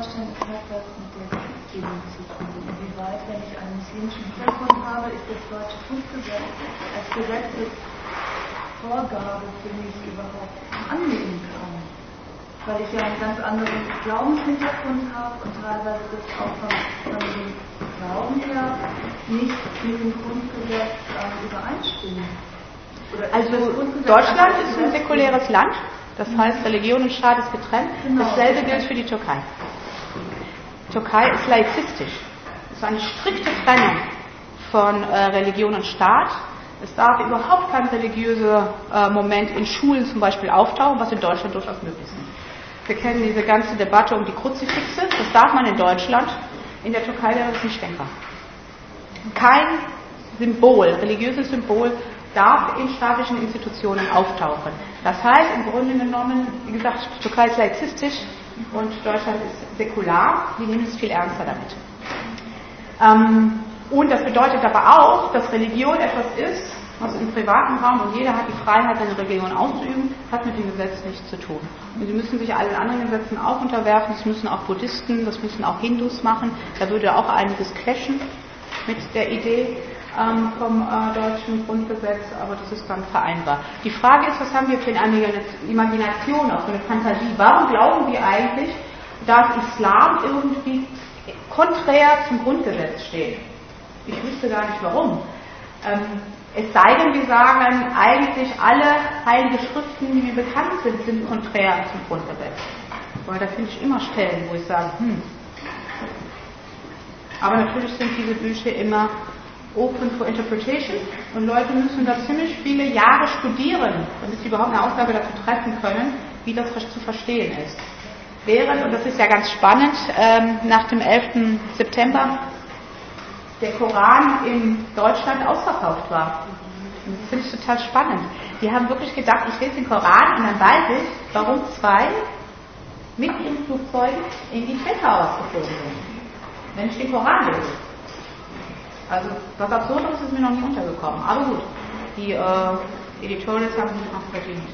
Deutschland hat das mit der Gesetzgebung zu tun. Inwieweit, wenn ich einen muslimischen Hintergrund habe, ist das deutsche Grundgesetz als Gesetzesvorgabe für mich überhaupt annehmen kann? Weil ich ja einen ganz anderen Glaubenshintergrund habe und teilweise das auch von, von dem Glauben her nicht mit dem Grundgesetz äh, übereinstimmt. Also Deutschland ist ein säkuläres Land, das heißt Religion und Staat ist getrennt. Genau. Dasselbe gilt für die Türkei. Die Türkei ist laizistisch. Es ist eine strikte Trennung von äh, Religion und Staat. Es darf überhaupt kein religiöser äh, Moment in Schulen zum Beispiel auftauchen, was in Deutschland durchaus möglich ist. Wir kennen diese ganze Debatte um die Kruzifixe. Das darf man in Deutschland. In der Türkei wäre das nicht denkbar. Kein Symbol, religiöses Symbol, darf in staatlichen Institutionen auftauchen. Das heißt, im Grunde genommen, wie gesagt, die Türkei ist laizistisch und Deutschland ist säkular. Die nehmen es viel ernster damit. Ähm, und das bedeutet aber auch, dass Religion etwas ist, was im privaten Raum, und jeder hat die Freiheit, seine Religion auszuüben, hat mit dem Gesetz nichts zu tun. Und sie müssen sich allen anderen Gesetzen auch unterwerfen, das müssen auch Buddhisten, das müssen auch Hindus machen, da würde auch einiges clashen mit der Idee ähm, vom äh, deutschen Grundgesetz, aber das ist dann vereinbar. Die Frage ist, was haben wir für eine Imagination, auch für eine Fantasie? Warum glauben wir eigentlich, dass Islam irgendwie konträr zum Grundgesetz steht? Ich wüsste gar nicht warum. Ähm, Es sei denn, wir sagen, eigentlich alle heilige Schriften, die mir bekannt sind, sind konträr zum Grundgesetz. Weil da finde ich immer Stellen, wo ich sage, hm. Aber natürlich sind diese Bücher immer open for interpretation und Leute müssen da ziemlich viele Jahre studieren, damit sie überhaupt eine Aussage dazu treffen können, wie das zu verstehen ist. Während, und das ist ja ganz spannend, ähm, nach dem elften September der Koran in Deutschland ausverkauft war. Und das finde ich total spannend. Die haben wirklich gedacht, ich lese den Koran und dann weiß ich, warum zwei mit ihren Flugzeugen in die Twin Towers geflogen sind. Wenn ich den Koran lese. Also was Absurdes ist mir noch nie untergekommen. Aber gut, die äh, Editorials haben sich auch verdient.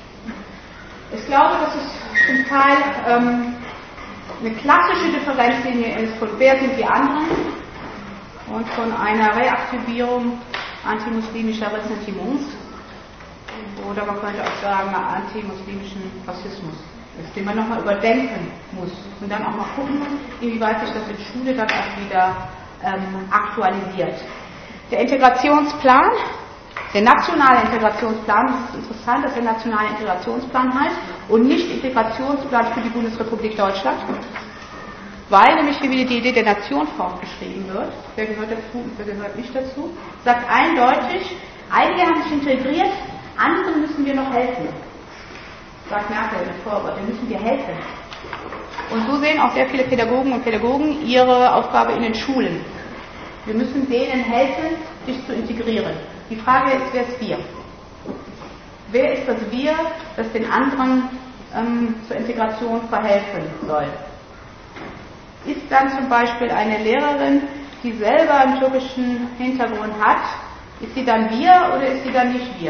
Ich glaube, dass es zum Teil ähm, eine klassische Differenzlinie ist von wer sind die anderen und von einer Reaktivierung antimuslimischer Ressentiments oder man könnte auch sagen antimuslimischen Rassismus, den man nochmal überdenken muss und dann auch mal gucken muss, inwieweit sich das in Schule dann auch wieder ähm, aktualisiert. Der Integrationsplan, der nationale Integrationsplan, das ist interessant, dass der nationale Integrationsplan heißt und nicht Integrationsplan für die Bundesrepublik Deutschland, weil nämlich hier wieder die Idee der Nation fortgeschrieben wird, wer gehört dazu und wer gehört nicht dazu, sagt eindeutig, einige haben sich integriert, anderen müssen wir noch helfen. Sagt Merkel im Vorwort, denen müssen wir helfen. Und so sehen auch sehr viele Pädagogen und Pädagogen ihre Aufgabe in den Schulen. Wir müssen denen helfen, sich zu integrieren. Die Frage ist, wer ist wir? Wer ist das Wir, das den anderen ähm, zur Integration verhelfen soll? Ist dann zum Beispiel eine Lehrerin, die selber einen türkischen Hintergrund hat, ist sie dann wir oder ist sie dann nicht wir?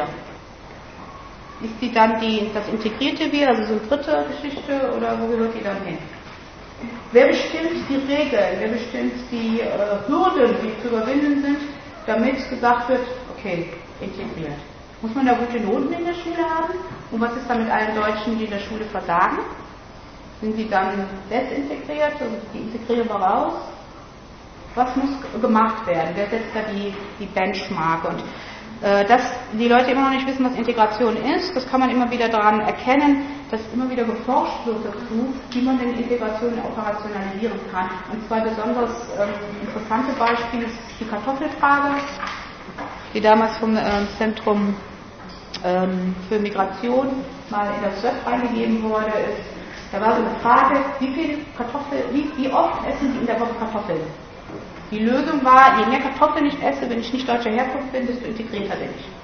Ist sie dann die, das integrierte Wir, also so eine dritte Geschichte, oder wo gehört die dann hin? Wer bestimmt die Regeln, wer bestimmt die äh, Hürden, die zu überwinden sind, damit gesagt wird, okay, integriert? Muss man da gute Noten in der Schule haben? Und was ist dann mit allen Deutschen, die in der Schule versagen? Sind sie dann desintegriert und die integrieren wir raus? Was muss gemacht werden? Wer setzt da die, die Benchmark? Und äh, dass die Leute immer noch nicht wissen, was Integration ist, das kann man immer wieder daran erkennen, dass immer wieder geforscht wird dazu, wie man denn Integration operationalisieren kann. Und zwei besonders ähm, interessante Beispiele ist die Kartoffelfrage, die damals vom ähm, Zentrum ähm, für Migration mal in das Web reingegeben wurde, ist, da war so eine Frage, wie viel Kartoffeln, wie, wie oft essen Sie in der Woche Kartoffeln? Die Lösung war, je mehr Kartoffeln ich esse, wenn ich nicht deutscher Herkunft bin, desto integrierter bin ich.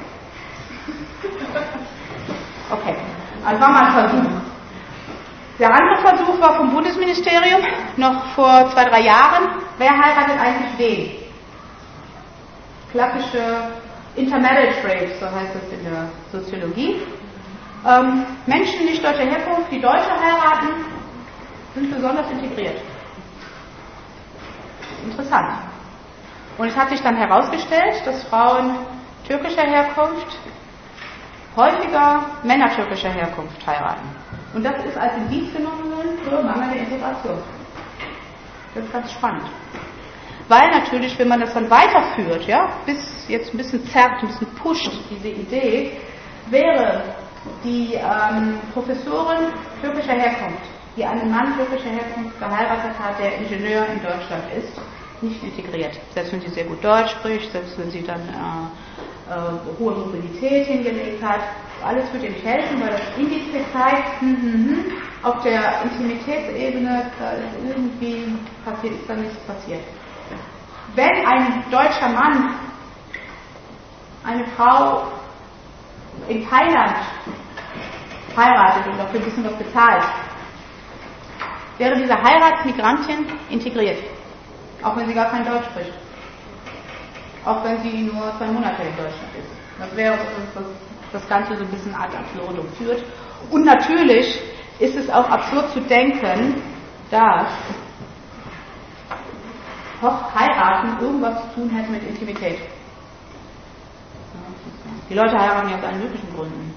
Okay, also war mal ein Versuch. Der andere Versuch war vom Bundesministerium, noch vor zwei, drei Jahren. Wer heiratet eigentlich wen? Klassische Intermarriage Rates, so heißt es in der Soziologie. Ähm, Menschen nicht deutscher Herkunft, die Deutsche heiraten, sind besonders integriert. Interessant. Und es hat sich dann herausgestellt, dass Frauen türkischer Herkunft häufiger Männer türkischer Herkunft heiraten. Und das ist als Indiz genommen für mangelnde Integration. Das ist ganz spannend. Weil natürlich, wenn man das dann weiterführt, ja, bis jetzt ein bisschen zerrt, ein bisschen pusht, diese Idee, wäre die ähm, Professorin türkischer Herkunft, die einen Mann türkischer Herkunft geheiratet hat, der Ingenieur in Deutschland ist, nicht integriert. Selbst wenn sie sehr gut Deutsch spricht, selbst wenn sie dann äh, äh, hohe Mobilität hingelegt hat, alles wird ihr nicht helfen, weil das Indiz zeigt, hm, hm, hm, auf der Intimitätsebene da ist irgendwie passiert, ist da nichts passiert. Wenn ein deutscher Mann eine Frau in Thailand heiratet und dafür ein bisschen was bezahlt, wäre diese Heiratsmigrantin integriert, auch wenn sie gar kein Deutsch spricht, auch wenn sie nur zwei Monate in Deutschland ist. Das wäre, was das Ganze so ein bisschen ad absurdum führt. Und natürlich ist es auch absurd zu denken, dass Heiraten irgendwas zu tun hätte mit Intimität. Die Leute heiraten ja aus allen möglichen Gründen.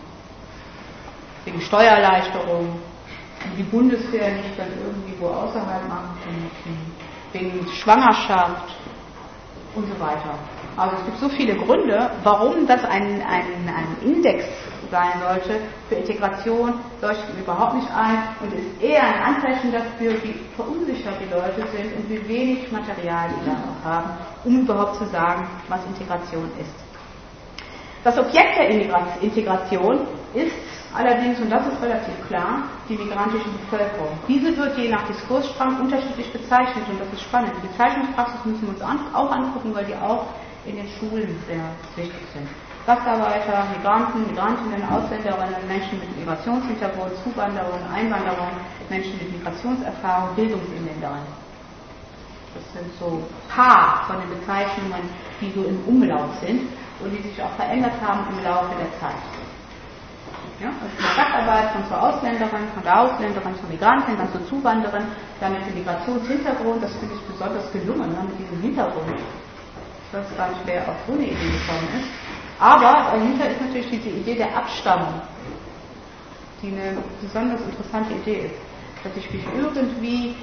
Wegen Steuererleichterung, die Bundeswehr nicht dann irgendwie wo außerhalb machen können, wegen Schwangerschaft und so weiter. Also es gibt so viele Gründe, warum das ein, ein, ein Index sein sollte für Integration, leuchtet mir überhaupt nicht ein und ist eher ein Anzeichen dafür, wie verunsichert die Leute sind und wie wenig Material sie da noch haben, um überhaupt zu sagen, was Integration ist. Das Objekt der Integration ist allerdings, und das ist relativ klar, die migrantische Bevölkerung. Diese wird je nach Diskursstrang unterschiedlich bezeichnet und das ist spannend. Die Bezeichnungspraxis müssen wir uns auch angucken, weil die auch in den Schulen sehr wichtig sind. Gastarbeiter, Migranten, Migrantinnen, Ausländerinnen, Menschen mit Migrationshintergrund, Zuwanderung, Einwanderung, Menschen mit Migrationserfahrung, Bildungsinländerin. Das sind so ein paar von den Bezeichnungen, die so im Umlauf sind und die sich auch verändert haben im Laufe der Zeit. Ja, also von der Gastarbeit, von zur Ausländerin, von der Ausländerin zur Migrantin, dann zur Zuwanderin, dann mit dem Migrationshintergrund, das finde ich besonders gelungen, ne, mit diesem Hintergrund. Ich weiß gar nicht, wer auf so eine Idee gekommen ist. Aber dahinter ist natürlich diese Idee der Abstammung, die eine besonders interessante Idee ist, dass ich mich irgendwie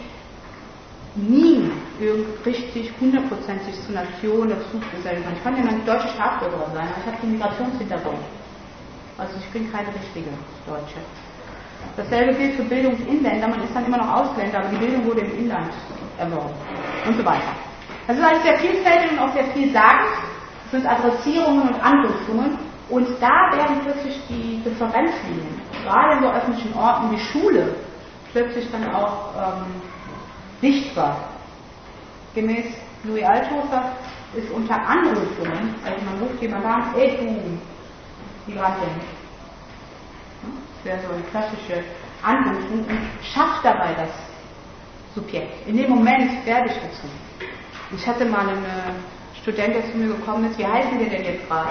nie richtig hundertprozentig zur Nation dazu gesellen kann. Ich kann ja eine deutsche Staatsbürgerin sein, aber ich habe den Migrationshintergrund. Also ich bin keine richtige Deutsche. Dasselbe gilt für Bildungsinländer, man ist dann immer noch Ausländer, aber die Bildung wurde im Inland erworben und so weiter. Das ist alles sehr vielfältig und auch sehr vielsagend. Es sind Adressierungen und Anrufungen und da werden plötzlich die Differenzlinien, gerade in so öffentlichen Orten wie Schule, plötzlich dann auch ähm, sichtbar. Gemäß Louis Althofer ist unter Anrufungen, also man ruft jemand an, ey du, Migrantin. Das wäre so eine klassische Anrufung und schafft dabei das Subjekt. In dem Moment werde ich dazu. Ich hatte mal eine Studentin, der zu mir gekommen ist, wie heißen wir denn jetzt gerade?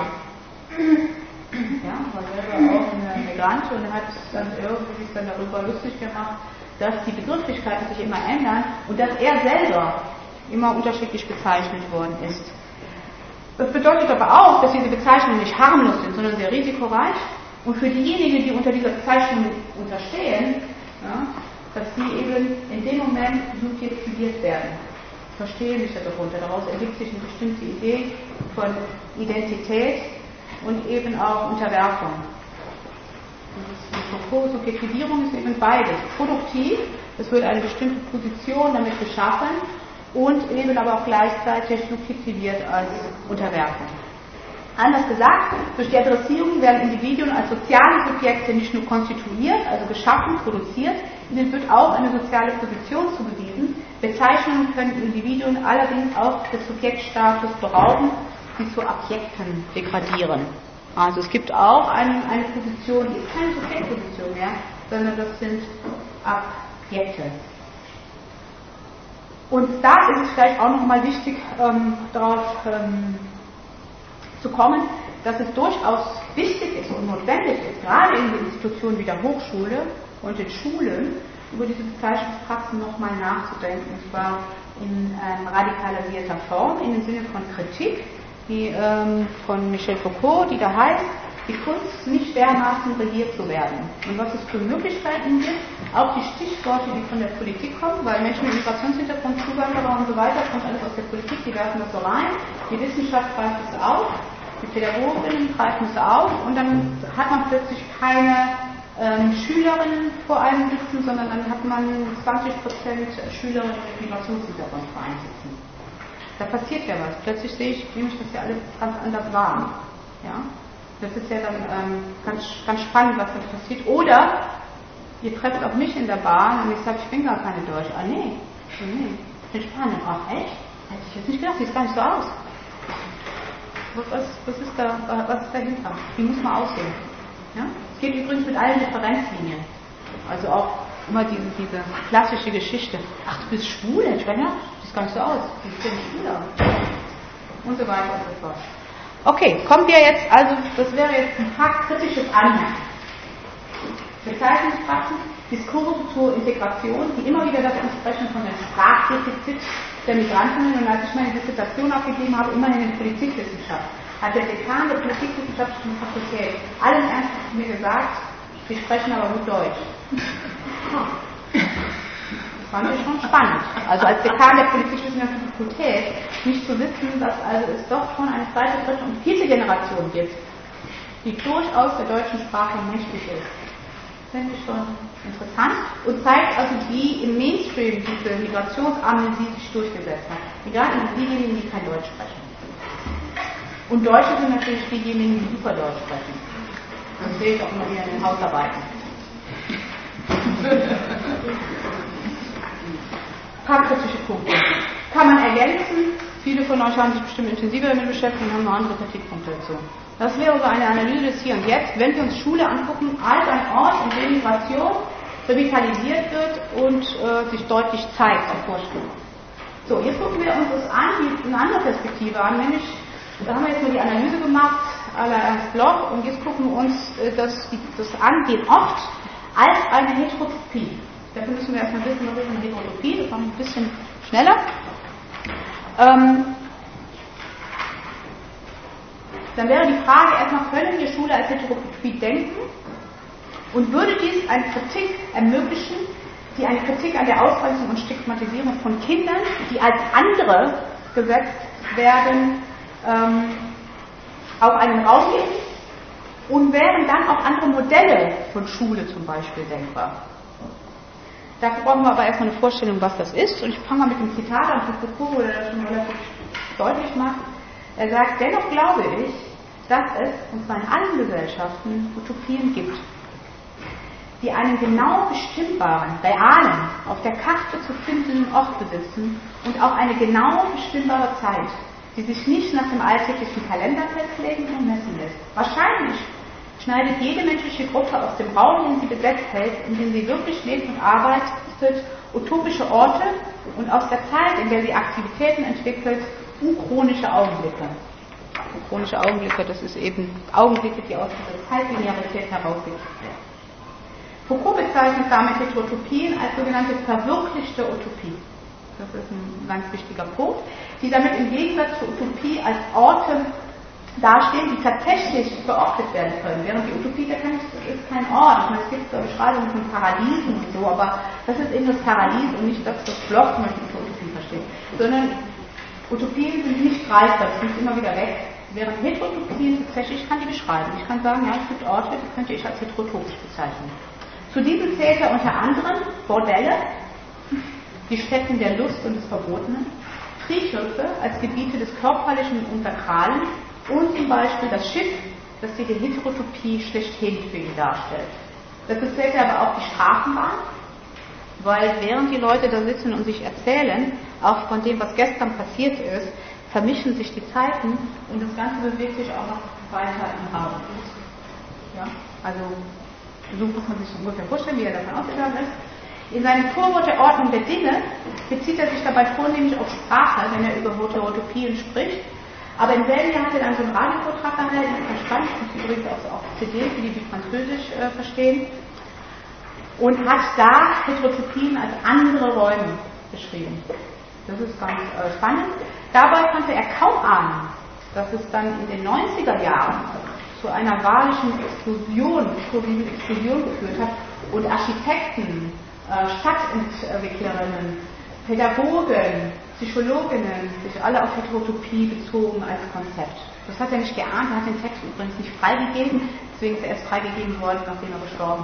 Ja, war selber auch eine Migrantin und hat dann irgendwie sich dann darüber lustig gemacht, dass die Begrifflichkeiten sich immer ändern und dass er selber immer unterschiedlich bezeichnet worden ist. Das bedeutet aber auch, dass diese Bezeichnungen nicht harmlos sind, sondern sehr risikoreich und für diejenigen, die unter dieser Bezeichnung unterstehen, ja, dass sie eben in dem Moment subjektiviert werden. Verstehen sich darunter. Daraus ergibt sich eine bestimmte Idee von Identität und eben auch Unterwerfung. Die Foucault-Subjektivierung ist eben beides. Produktiv, es wird eine bestimmte Position damit geschaffen und eben aber auch gleichzeitig subjektiviert als Unterwerfung. Anders gesagt, durch die Adressierung werden Individuen als soziale Subjekte nicht nur konstituiert, also geschaffen, produziert, ihnen wird auch eine soziale Position zugewiesen. Bezeichnungen können Individuen allerdings auch des Subjektstatus berauben, sie zu Objekten degradieren. Also es gibt auch eine, eine Position, die ist keine Subjektposition mehr, sondern das sind Objekte. Und da ist es vielleicht auch nochmal wichtig, ähm, darauf ähm, zu kommen, dass es durchaus wichtig ist und notwendig ist, gerade in Institutionen wie der Hochschule und in Schulen, über diese Bezeichnungspraxen nochmal nachzudenken, und zwar in ähm, radikalisierter Form, in dem Sinne von Kritik, die ähm, von Michel Foucault, die da heißt, die Kunst nicht dermaßen regiert zu werden. Und was es für Möglichkeiten gibt, auch die Stichworte, die von der Politik kommen, weil Menschen mit Migrationshintergrund, Zuwanderer und so weiter, kommt alles aus der Politik, die werfen das so rein, die Wissenschaft greift es auf, die Pädagoginnen greifen es auf und dann hat man plötzlich keine ähm, Schülerinnen vor einem sitzen, sondern dann hat man zwanzig Prozent Schülerinnen mit Migrationshintergrund vor einem sitzen. Da passiert ja was. Plötzlich sehe ich, nehme ich das ja alles ganz anders wahr. Ja? Das ist ja dann ähm, ganz, ganz spannend, was da passiert. Oder ihr trefft auch mich in der Bahn und ich sage, ich bin gar keine Deutsche. Ah nee, oh, nee. Ich bin Spanierin. Ach echt? Hätte ich jetzt nicht gedacht, sieht gar nicht so aus. Was, was, ist da, was ist dahinter? Wie muss man aussehen? Ja? Es geht übrigens mit allen Referenzlinien. Also auch immer diese, diese klassische Geschichte. Ach, du bist schwul? Hätte ich gedacht, sieht gar nicht so aus. Du bist ja nicht schwul aus. Und so weiter und so fort. Okay, kommen wir jetzt, also das wäre jetzt ein paar kritisches Anmerken. Bezeichnungspraxen, Diskurse zur Integration, die immer wieder davon sprechen von dem Sprachdefizit der Migrantinnen. Und als ich meine Dissertation abgegeben habe, immerhin in Politikwissenschaft, hat der Dekan der Politikwissenschaftlichen Fakultät allen Ernstes zu mir gesagt, wir sprechen aber gut Deutsch. Das fand ich schon spannend. Also als Dekan der Politikwissenschaftlichen Fakultät nicht zu wissen, dass also es doch schon eine zweite, dritte und vierte Generation gibt, die durchaus der deutschen Sprache mächtig ist. Finde ich schon interessant und zeigt also, wie im Mainstream diese Migrationsamnesie sich durchgesetzt hat. Migranten sind diejenigen, die kein Deutsch sprechen. Und Deutsche sind natürlich diejenigen, die super Deutsch sprechen. Das sehe ich auch immer wieder in den Hausarbeiten. Ein paar kritische Punkte. Kann man ergänzen. Viele von euch haben sich bestimmt intensiver damit beschäftigt und haben noch andere Kritikpunkte dazu. Das wäre so eine Analyse des Hier und Jetzt, wenn wir uns Schule angucken, als ein Ort, in dem Migration revitalisiert wird und äh, sich deutlich zeigt zur Vorstellung. So, jetzt gucken wir uns das an, die, eine andere Perspektive an, nämlich, da haben wir jetzt mal die Analyse gemacht, à la Ernst Bloch, und jetzt gucken wir uns äh, das, die, das an, den Ort als eine Heterotopie. Dafür müssen wir erstmal wissen, was ist eine Heterotopie, das machen wir ein bisschen schneller. Ähm, dann wäre die Frage erstmal, können wir Schule als Heterotopie denken und würde dies eine Kritik ermöglichen, die eine Kritik an der Ausgrenzung und Stigmatisierung von Kindern, die als andere gesetzt werden, ähm, auf einen Raum gibt, und wären dann auch andere Modelle von Schule zum Beispiel denkbar. Dafür brauchen wir aber erstmal eine Vorstellung, was das ist. Und ich fange mal mit dem Zitat an von Foucault, der das schon relativ deutlich macht. Er sagt, dennoch glaube ich, dass es, und zwar in allen Gesellschaften, Utopien gibt, die einen genau bestimmbaren, realen, auf der Karte zu findenden Ort besitzen und auch eine genau bestimmbare Zeit, die sich nicht nach dem alltäglichen Kalender festlegen und messen lässt. Wahrscheinlich schneidet jede menschliche Gruppe aus dem Raum, den sie besetzt hält, in dem sie wirklich lebt und arbeitet, utopische Orte und aus der Zeit, in der sie Aktivitäten entwickelt, uchronische Augenblicke. Uchronische Augenblicke, das ist eben Augenblicke, die aus dieser Zeitlinearität herausgekriegt werden. Foucault bezeichnet damit Heterotopien als sogenannte verwirklichte Utopie. Das ist ein ganz wichtiger Punkt, die damit im Gegensatz zur Utopie als Orte dastehen, die tatsächlich geordnet werden können. Während die Utopie, das ist kein Ort. Ich meine, es gibt so Beschreibungen von Paradiesen und so, aber das ist eben das Paradies und nicht das, was Bloch zum Beispiel für Utopie versteht. Sondern Utopien sind nicht greifbar, das sind immer wieder weg. Während Heterotopien tatsächlich, ich kann die beschreiben. Ich kann sagen, ja, es gibt Orte, die könnte ich als heterotopisch bezeichnen. Zu diesen zählt er unter anderem Bordelle, die Stätten der Lust und des Verbotenen, Kriechhöfe als Gebiete des Körperlichen und Sakralen und zum Beispiel das Schiff, das die Heterotopie schlechthin für ihn darstellt. Dazu zählt er aber auch die Straßenbahn, weil während die Leute da sitzen und sich erzählen, auch von dem, was gestern passiert ist, vermischen sich die Zeiten und das Ganze bewegt sich auch noch weiter im Raum. Ja? Also so muss man sich ungefähr vorstellen, wie er davon ausgegangen ist. In seinem Vorwort der Ordnung der Dinge bezieht er sich dabei vornehmlich auf Sprache, wenn er über Heterotopien spricht. Aber im selben Jahr hat er dann so einen Radiovortrag gehalten, das ist spannend, das ist übrigens auch, auch C D für die, die Französisch äh, verstehen. und hat da Heterotopien als andere Räume beschrieben. Das ist ganz äh, spannend. Dabei konnte er kaum ahnen, dass es dann in den neunziger Jahren zu einer wahrlichen Explosion, Explosion geführt hat und Architekten, äh, Stadtentwicklerinnen, Pädagogen, Psychologinnen sich alle auf Heterotopie bezogen als Konzept. Das hat er nicht geahnt, er hat den Text übrigens nicht freigegeben, deswegen ist er erst freigegeben worden, nachdem er gestorben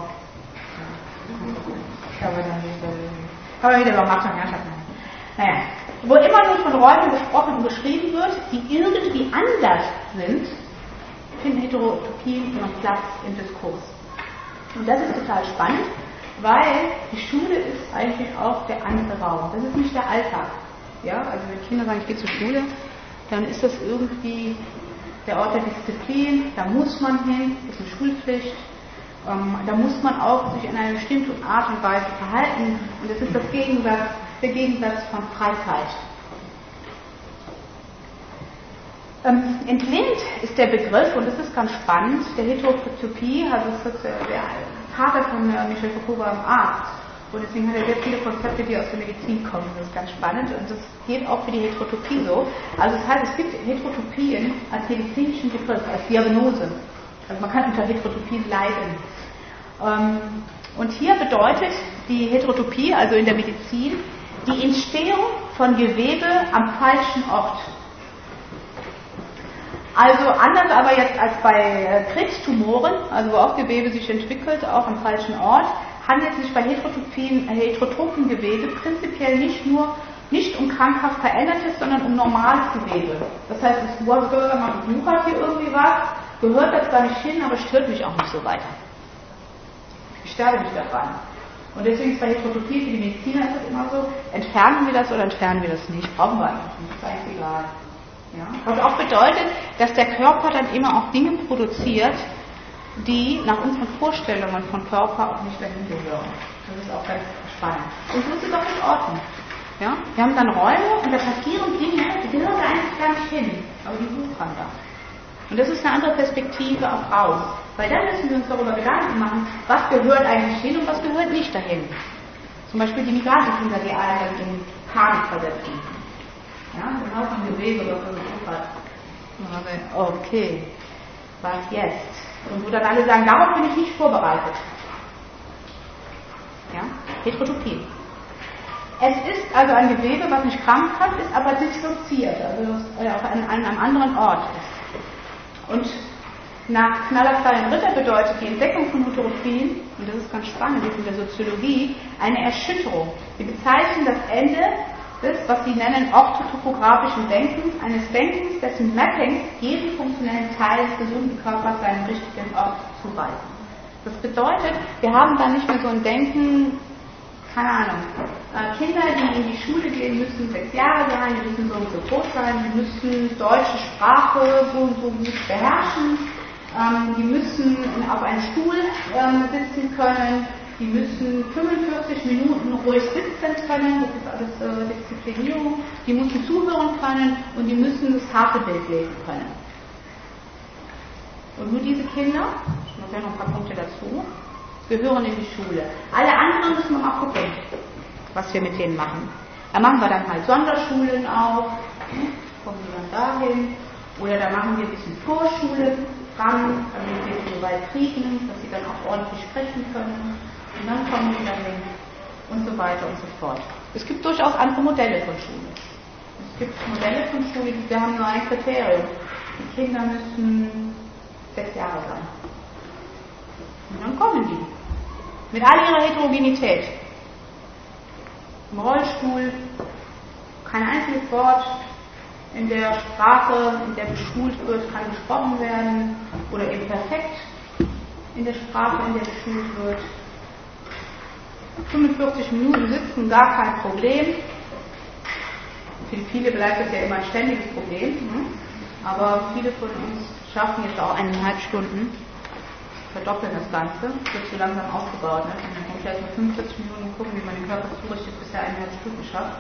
ist. Kann man wieder über Macht und Herrschaft machen. Naja, wo immer nur von Räumen gesprochen und geschrieben wird, die irgendwie anders sind, finden Heterotopien ihren Platz im Diskurs. Und das ist total spannend, weil die Schule ist eigentlich auch der andere Raum. Das ist nicht der Alltag. Ja, also wenn Kinder sagen, ich gehe zur Schule, dann ist das irgendwie der Ort der Disziplin, da muss man hin, das ist eine Schulpflicht, ähm, da muss man auch sich in einer bestimmten Art und Weise verhalten und das ist das Gegensatz, der Gegensatz von Freizeit. Ähm, entlehnt ist der Begriff, und das ist ganz spannend, der Heterotopie, also das ist der Vater von äh, Michel Foucault war ein Arzt. Und deswegen hat er sehr viele Konzepte, die aus der Medizin kommen. Das ist ganz spannend. Und das geht auch für die Heterotopie so. Also das heißt, es gibt Heterotopien als medizinischen Begriff, als Diagnose. Also man kann unter Heterotopie leiden. Ähm, und hier bedeutet die Heterotopie, also in der Medizin, die Entstehung von Gewebe am falschen Ort. Also anders aber jetzt als bei Krebstumoren, also wo auch Gewebe sich entwickelt, auch am falschen Ort, handelt es sich bei Heterotopien, heterotopen Gewebe prinzipiell nicht nur nicht um krankhaft verändertes, sondern um normales Gewebe. Das heißt, es wuchert hier irgendwie was, gehört das gar nicht hin, aber stört mich auch nicht so weiter. Ich sterbe nicht daran. Und deswegen ist bei Heterotopie für die Mediziner ist es immer so, entfernen wir das oder entfernen wir das nicht, brauchen wir eigentlich nicht, ist eigentlich egal. Ja? Was auch bedeutet, dass der Körper dann immer auch Dinge produziert, die nach unseren Vorstellungen von Körper auch nicht dahin gehören. Das ist auch ganz spannend. Und so ist es auch in Ordnung. Ja? Wir haben dann Räume und da passieren Dinge, die gehören da eigentlich gar nicht hin, aber die wuchern da. Und das ist eine andere Perspektive auch raus. Weil dann müssen wir uns darüber Gedanken machen, was gehört eigentlich hin und was gehört nicht dahin. Zum Beispiel die Migrantenkinder, die einen in Panik versetzen. Ja, ein Haufen Gewebe, was so wuchert. Okay, was jetzt? Und wo dann alle sagen, darauf bin ich nicht vorbereitet. Ja? Heterotopie. Es ist also ein Gewebe, was nicht krankhaft ist, aber disloziert, also auf einem, einem anderen Ort ist. Und nach Knallerfallen Ritter bedeutet die Entdeckung von Heterotopien, und das ist ganz spannend, in der Soziologie, eine Erschütterung. Sie bezeichnen das Ende des, was sie nennen, orthotopografischen Denkens, eines Denkens, dessen Mappings jeden funktionellen Teil des gesunden Körpers seinen richtigen Ort zuweisen. Das bedeutet, wir haben da nicht mehr so ein Denken, keine Ahnung, äh, Kinder, die in die Schule gehen, müssen sechs Jahre sein, die müssen so und so groß sein, die müssen deutsche Sprache so und so gut beherrschen, ähm, die müssen auf einem Stuhl ähm, sitzen können, die müssen fünfundvierzig Minuten ruhig sitzen können, das ist alles äh, Disziplinierung, die müssen zuhören können und die müssen das Tafelbild lesen können. Und nur diese Kinder, ich muss ja noch ein paar Punkte dazu, gehören in die Schule. Alle anderen müssen wir mal gucken, was wir mit denen machen. Da machen wir dann halt Sonderschulen auf, kommen wir dann dahin, oder da machen wir ein bisschen Vorschule dran, damit wir sie so weit kriegen, dass sie dann auch ordentlich sprechen können. Und dann kommen sie dahin und so weiter und so fort. Es gibt durchaus andere Modelle von Schule. Es gibt Modelle von Schule, die haben nur ein Kriterium. Die Kinder müssen sechs Jahre sein. Und dann kommen die. Mit all ihrer Heterogenität. Im Rollstuhl, kein einziges Wort in der Sprache, in der beschult wird, kann gesprochen werden. Oder eben perfekt in der Sprache, in der beschult wird. fünfundvierzig Minuten sitzen, gar kein Problem. Für viele bleibt das ja immer ein ständiges Problem. Aber viele von uns schaffen jetzt auch eineinhalb Stunden. Verdoppeln das Ganze, das wird so langsam aufgebaut. Ne? Man kann vielleicht nur fünfundvierzig Minuten gucken, wie man den Körper zurichtet, bis er eineinhalb Stunden schafft.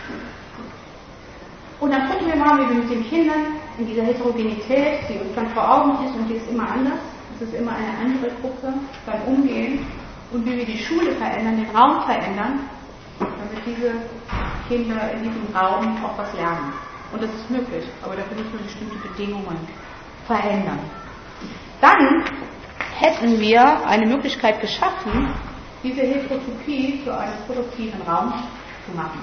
Und dann gucken wir mal, wie wir mit den Kindern in dieser Heterogenität, die uns dann vor Augen ist und die ist immer anders, es ist immer eine andere Gruppe, dann umgehen und wie wir die Schule verändern, den Raum verändern, damit diese Kinder in diesem Raum auch was lernen. Und das ist möglich, aber dafür müssen wir bestimmte Bedingungen verändern. Dann hätten wir eine Möglichkeit geschaffen, diese Heterotopie zu einem produktiven Raum zu machen.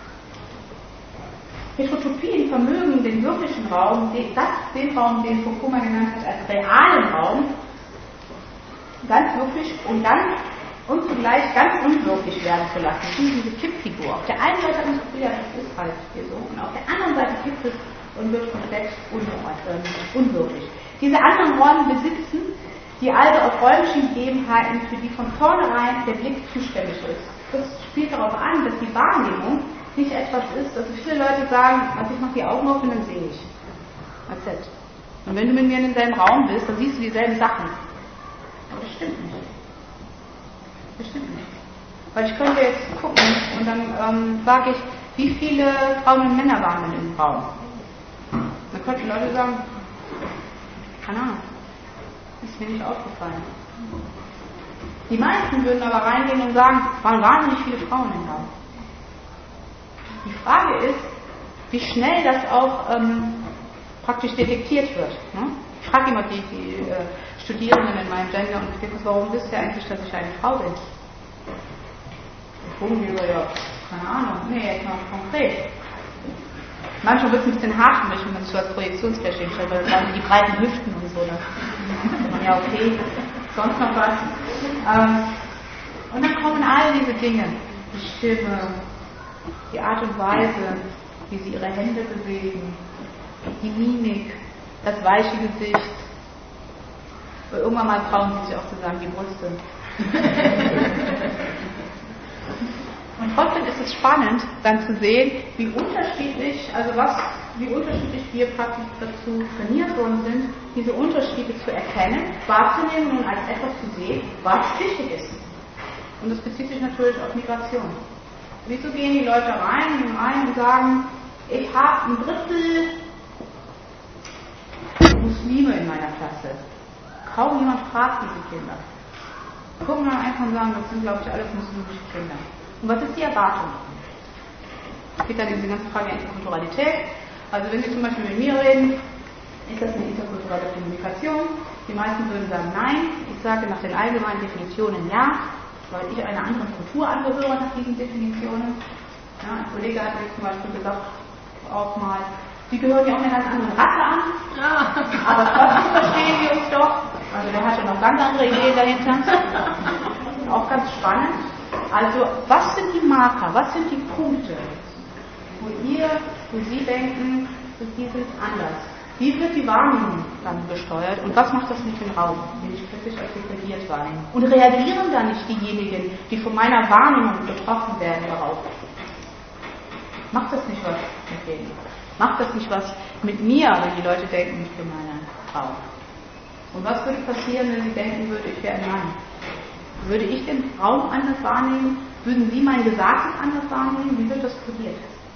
Heterotopien vermögen den wirklichen Raum, den, das, den Raum, den Foucault mal genannt hat, als realen Raum, ganz wirklich und dann und zugleich ganz unwirklich werden zu lassen. Wie diese Kippfigur. Auf der einen Seite hat man das Gefühl, ja, das ist halt hier so, und auf der anderen Seite kippt es und wird komplett unwirklich. Diese anderen Räume besitzen die also auf räumliche Gegebenheiten, für die von vornherein der Blick zuständig ist. Das spielt darauf an, dass die Wahrnehmung nicht etwas ist, dass viele Leute sagen, also ich mache die Augen auf und dann sehe ich. That's it. Und wenn du mit mir in demselben Raum bist, dann siehst du dieselben Sachen. Aber das stimmt nicht. Das stimmt nicht. Weil ich könnte jetzt gucken und dann ähm, sage ich, wie viele Frauen und Männer waren denn im Raum? Dann könnten Leute sagen, keine Ahnung. Ist mir nicht aufgefallen. Die meisten würden aber reingehen und sagen, es waren wahnsinnig viele Frauen im Raum. Die Frage ist, wie schnell das auch ähm, praktisch detektiert wird. Ne? Ich frage immer die, die äh, Studierenden in meinem Gender und ich warum wisst ihr eigentlich, dass ich eine Frau bin? Gucken die über, ja, keine Ahnung, nee, jetzt mal konkret. Manchmal wird es ein bisschen hartnäckig, wenn man es so als Projektionsfläche hinstellt, weil dann die breiten Hüften und so. Das ja, okay, sonst noch was. Ähm, und dann kommen all diese Dinge, die Stimme, die Art und Weise, wie sie ihre Hände bewegen, die Mimik, das weiche Gesicht. Und irgendwann mal trauen sie sich auch zu sagen, die Brüste. Und trotzdem ist es spannend, dann zu sehen, wie unterschiedlich, also was, wie unterschiedlich wir praktisch dazu trainiert worden sind, diese Unterschiede zu erkennen, wahrzunehmen und als etwas zu sehen, was wichtig ist. Und das bezieht sich natürlich auf Migration. Wieso gehen die Leute rein, rein und sagen, ich habe ein Drittel Muslime in meiner Klasse. Kaum jemand fragt diese Kinder. Gucken dann einfach und sagen, das sind, glaube ich, alles muslimische Kinder. Und was ist die Erwartung? Es geht dann in diese ganze Frage der Interkulturalität. Also wenn Sie zum Beispiel mit mir reden, ist das eine interkulturelle Kommunikation? Die meisten würden sagen nein. Ich sage nach den allgemeinen Definitionen ja, weil ich einer anderen Kultur angehöre nach diesen Definitionen. Ja, ein Kollege hat mir zum Beispiel gesagt, auch mal, Sie gehören ja auch einer ganz anderen Rasse an, aber trotzdem verstehen wir uns doch. Also der hatte noch ganz andere Ideen dahinter. Auch ganz spannend. Also, was sind die Marker, was sind die Punkte, wo ihr, wo Sie denken, die sind anders? Wie wird die Wahrnehmung dann gesteuert und was macht das mit dem Raum, den ich plötzlich als segregiert wahrnehme? Und reagieren da nicht diejenigen, die von meiner Wahrnehmung betroffen werden, darauf? Macht das nicht was mit denen? Macht das nicht was mit mir, wenn die Leute denken, ich bin eine Frau? Und was würde passieren, wenn sie denken würde, ich wäre ein Mann? Würde ich den Raum anders wahrnehmen? Würden Sie mein Gesagtes anders wahrnehmen? Wie wird das kodiert?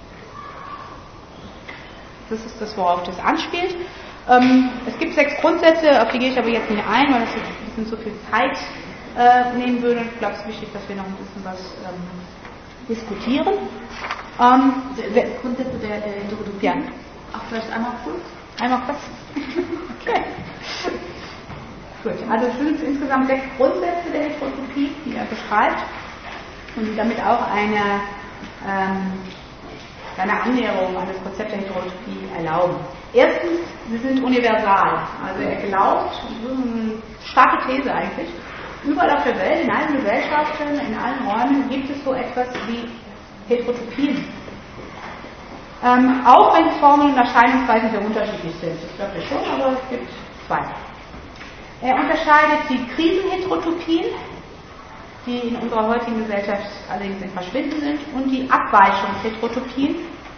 Das ist das, worauf das anspielt. Ähm, es gibt sechs Grundsätze, auf die gehe ich aber jetzt nicht ein, weil das jetzt ein bisschen zu viel Zeit äh, nehmen würde. Ich glaube, es ist wichtig, dass wir noch ein bisschen was ähm, diskutieren. Ähm, Sechs Grundsätze der, der Heterotopie. Ja. Ach, vielleicht einmal kurz? Einmal kurz. Okay. Gut, also es sind insgesamt sechs Grundsätze der Heterotopie, die er beschreibt und die damit auch eine, ähm, eine Annäherung an das Konzept der Heterotopie erlauben. Erstens, sie sind universal. Also er glaubt, das ist eine starke These eigentlich, überall auf der Welt, in allen Gesellschaften, in allen Räumen gibt es so etwas wie Heterotopien. Ähm, auch wenn Formen und Erscheinungsweisen sehr unterschiedlich sind. Das glaube ich schon, aber es gibt zwei. Er unterscheidet die Krisenheterotopien, die in unserer heutigen Gesellschaft allerdings im Verschwinden sind, und die Abweichungsheterotopien.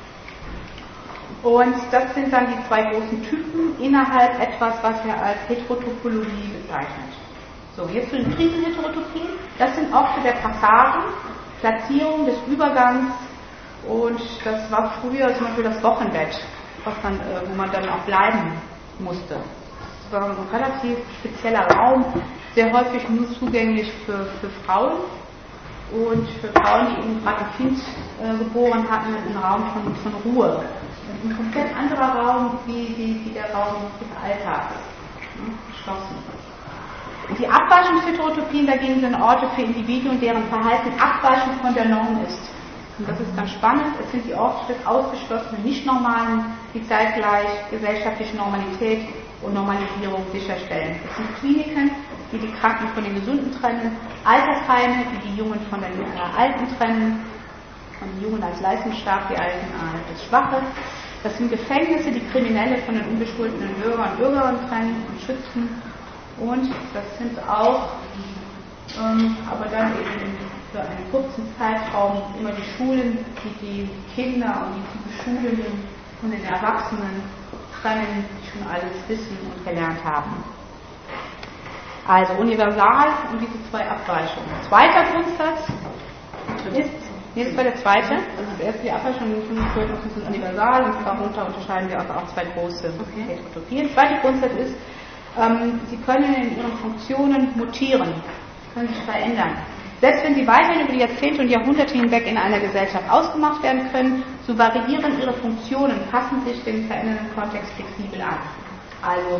Und das sind dann die zwei großen Typen innerhalb etwas, was er als Heterotopologie bezeichnet. So, jetzt zu den Krisenheterotopien. Das sind Orte der Passagen, Platzierung des Übergangs, und das war früher zum Beispiel das Wochenbett, was dann, wo man dann auch bleiben musste. Das war ein relativ spezieller Raum, sehr häufig nur zugänglich für, für Frauen und für Frauen, die eben gerade ein Kind äh, geboren hatten, ein Raum von, von Ruhe. Ein komplett anderer Raum wie, wie, wie der Raum des Alltags, ne? Geschlossen. Die Abweichungsheterotopien dagegen sind Orte für Individuen, deren Verhalten abweichend von der Norm ist. Und das ist ganz spannend. Es sind die Orte des ausgeschlossenen Nicht-Normalen, die zeitgleich gesellschaftliche Normalität und Normalisierung sicherstellen. Es sind Kliniken, die die Kranken von den Gesunden trennen, Altersheime, die die Jungen von den äh, Alten trennen, von den Jungen als leistungsstark, die Alten als Schwache. Das sind Gefängnisse, die Kriminelle von den unbeschuldeten Bürgern und Bürgerinnen trennen und schützen. Und das sind auch, ähm, aber dann eben für einen kurzen Zeitraum immer die Schulen, die die Kinder und die Beschulenden von den Erwachsenen trennen, die schon alles wissen und gelernt haben. Also universal und diese zwei Abweichungen. Zweiter Grundsatz ist, nee, das war der zweite, also das erste, die Abweichung sind universal und darunter unterscheiden wir also auch zwei große okay. Heterotopien. Der zweite Grundsatz ist, ähm, sie können in ihren Funktionen mutieren, können sich verändern. Selbst wenn sie weiterhin über die Jahrzehnte und Jahrhunderte hinweg in einer Gesellschaft ausgemacht werden können, so variieren ihre Funktionen, passen sich dem verändernden Kontext flexibel an. Also,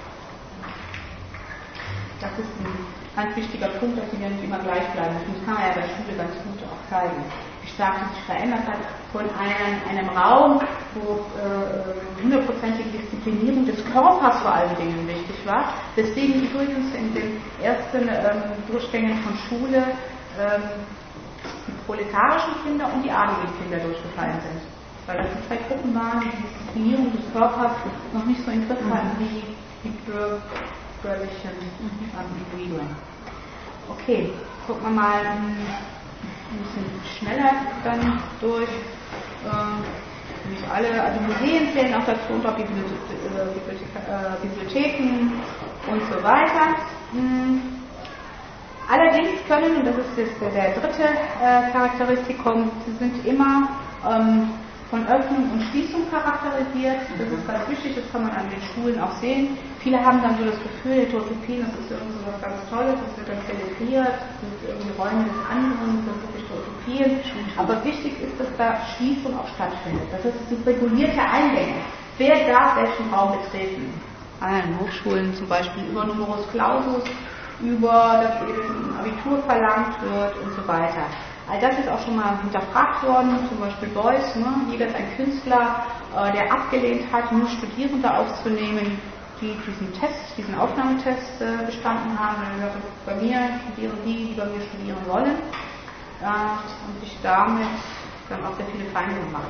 das ist ein ganz wichtiger Punkt, dass sie ja nicht immer gleich bleiben. Das kann man ja bei der Schule ganz gut auch zeigen, wie stark sie sich verändert hat von einem, einem Raum, wo hundertprozentige äh, Disziplinierung des Körpers vor allen Dingen wichtig war. Deswegen übrigens in den ersten ähm, Durchgängen von Schule ähm, die proletarischen Kinder und die adligen Kinder durchgefallen sind. Weil das die zwei Gruppen waren, die die Disziplinierung des Körpers noch nicht so im Griff hatten wie die bürgerlichen Individuen. Okay, gucken wir mal ein bisschen schneller dann durch. Äh, nicht alle, also Museen zählen auch dazu und auch Bibliotheken und so weiter. Hm. Allerdings können, und das ist jetzt der dritte äh, Charakteristikum, sie sind immer ähm, von Öffnung und Schließung charakterisiert. Das ist ganz wichtig, das kann man an den Schulen auch sehen. Viele haben dann so das Gefühl, Heterotopien, das ist irgendwie so was ganz Tolles, das wird dann zelebriert, das sind irgendwie Räume des anderen, das sind wirklich Heterotopien. Aber wichtig ist, dass da Schließung auch stattfindet. Das ist die regulierte Eingänge. Wer darf welchen Raum betreten? An den Hochschulen zum Beispiel über Numerus Clausus, über dass eben ein Abitur verlangt wird und so weiter. All das ist auch schon mal hinterfragt worden, zum Beispiel Beuys, ne? Jeder ist ein Künstler, äh, der abgelehnt hat, nur Studierende aufzunehmen, die diesen Test, diesen Aufnahmetest äh, bestanden haben. Und er sagte, bei mir studieren die, die bei mir studieren wollen, äh, und sich damit dann auch sehr viele Feinde gemacht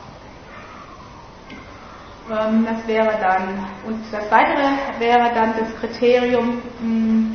hat. Ähm, das wäre dann, und das weitere wäre dann das Kriterium, mh,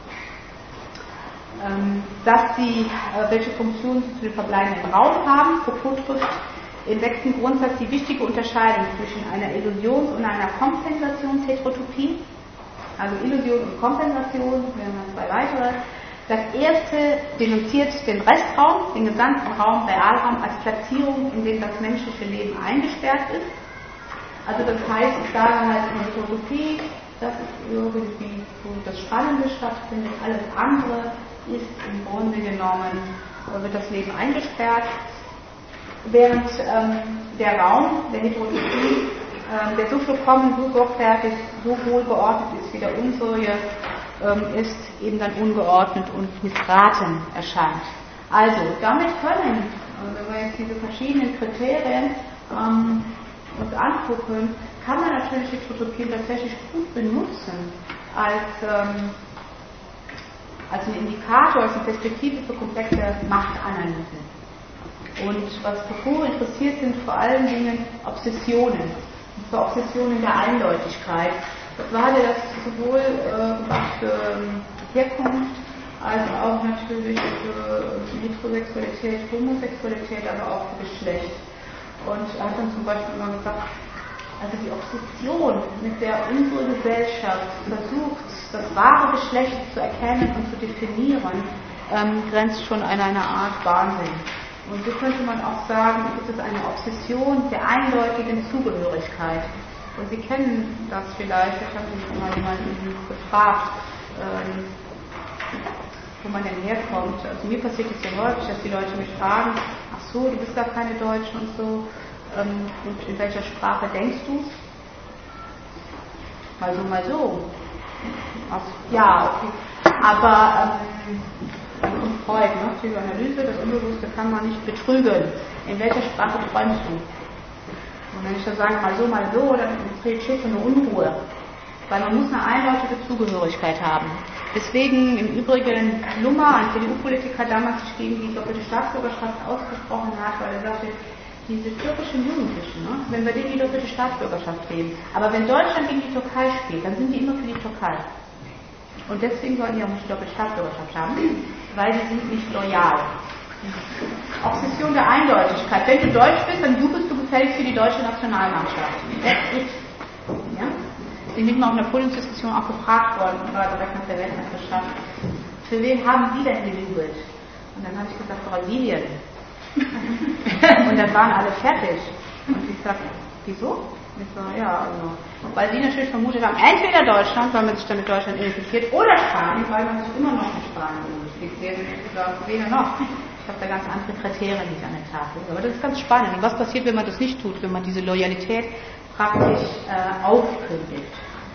dass sie, welche Funktionen sie zu dem verbleibenden Raum haben. Foucault trifft im sechsten Grundsatz die wichtige Unterscheidung zwischen einer Illusions- und einer Kompensationsheterotopie. Also Illusion und Kompensation, wir haben zwei weitere. Das erste denunziert den Restraum, den gesamten Raum, Realraum, als Platzierung, in dem das menschliche Leben eingesperrt ist. Also das heißt, ich sage halt in der Heterotopie, das ist irgendwie, wo das Spannende stattfindet, alles andere ist im Grunde genommen, wird das Leben eingesperrt, während ähm, der Raum der Heterotopie, ähm, der so vollkommen, so sorgfältig, so wohlgeordnet ist wie der unsere, ähm, ist eben dann ungeordnet und missraten erscheint. Also, damit können, wenn wir jetzt diese verschiedenen Kriterien ähm, uns angucken, kann man natürlich Heterotopien tatsächlich gut benutzen als ähm, als ein Indikator, als eine Perspektive für komplexe Machtanalysen. Und was Foucault interessiert, sind vor allen Dingen Obsessionen. Und zwar Obsessionen der Eindeutigkeit. Das hatte das sowohl äh, für Herkunft als auch natürlich für Heterosexualität, Homosexualität, aber auch für Geschlecht. Und er hat dann zum Beispiel immer gesagt, also die Obsession, mit der unsere Gesellschaft versucht, das wahre Geschlecht zu erkennen und zu definieren, ähm, grenzt schon an eine Art Wahnsinn. Und so könnte man auch sagen, es ist eine Obsession der eindeutigen Zugehörigkeit. Und Sie kennen das vielleicht, ich habe mich mal jemanden gefragt, ähm, wo man denn herkommt. Also mir passiert es sehr häufig, dass die Leute mich fragen, ach so, du bist gar keine Deutsche und so, ähm, und in welcher Sprache denkst du? Mal so, mal so. Also, ja, okay. Aber ähm, und Freud, ne? Psychoanalyse, das Unbewusste kann man nicht betrügen. In welcher Sprache träumst du? Und wenn ich dann sage, mal so, mal so, dann entsteht Schiss und eine Unruhe. Weil man muss eine eindeutige Zugehörigkeit haben. Deswegen im Übrigen Lummer, ein C D U-Politiker damals sich gegen die doppelte Staatsbürgerschaft ausgesprochen hat, weil er sagte, diese türkischen Jugendlichen, ne, wenn wir denen die doppelte Staatsbürgerschaft geben, aber wenn Deutschland gegen die Türkei spielt, dann sind die immer für die Türkei. Und deswegen sollen die auch nicht die doppelte Staatsbürgerschaft haben, weil die sind nicht loyal. Obsession der Eindeutigkeit. Wenn du Deutsch bist, dann jubelst du gefälligst für die deutsche Nationalmannschaft. That's it. Ja? Ich bin mal auf einer Podiumsdiskussion auch gefragt worden, war direkt nach der Weltmeisterschaft, für wen haben Sie denn gejubelt? Und dann habe ich gesagt, Brasilien. Und dann waren alle fertig. Und ich sagte, wieso? Ich so, ja, also, weil sie natürlich vermutet haben, entweder Deutschland, weil man sich dann mit Deutschland identifiziert, oder Spanien, weil man sich immer noch mit Spanien identifiziert. Und ich gesagt, weder noch. Ich habe da ganz andere Kriterien nicht an den Tag gelegt. Aber das ist ganz spannend. Und was passiert, wenn man das nicht tut, wenn man diese Loyalität praktisch äh, aufkündigt?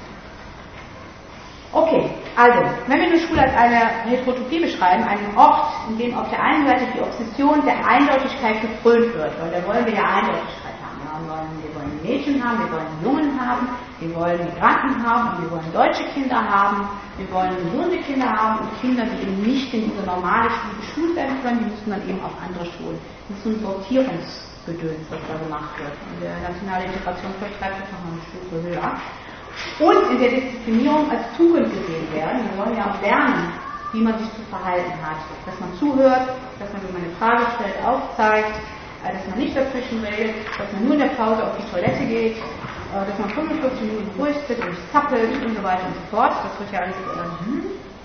Okay, also, wenn wir die Schule als eine Heterotopie beschreiben, einen Ort, in dem auf der einen Seite die Obsession der Eindeutigkeit gefrönt wird, weil da wollen wir ja Eindeutigkeit haben. Ja, wir, wollen, wir wollen Mädchen haben, wir wollen Jungen haben, wir wollen Migranten haben, wir wollen deutsche Kinder haben, wir wollen gesunde Kinder haben und Kinder, die eben nicht in diese normale Schule geschult werden können, die müssen dann eben auf andere Schulen. Das ist so ein Sortierungsgedöns, was da gemacht wird. Und der nationale Integration vertreibt das nochmal eine Stufe höher. Und in der Disziplinierung als Tugend gesehen werden. Wir wollen ja auch lernen, wie man sich zu verhalten hat. Dass man zuhört, dass man, wenn man eine Frage stellt, aufzeigt, dass man nicht dazwischen redet, dass man nur in der Pause auf die Toilette geht, dass man fünfundvierzig Minuten ruhig sitzt und nicht zappelt und so weiter und so fort. Das wird ja alles ähm,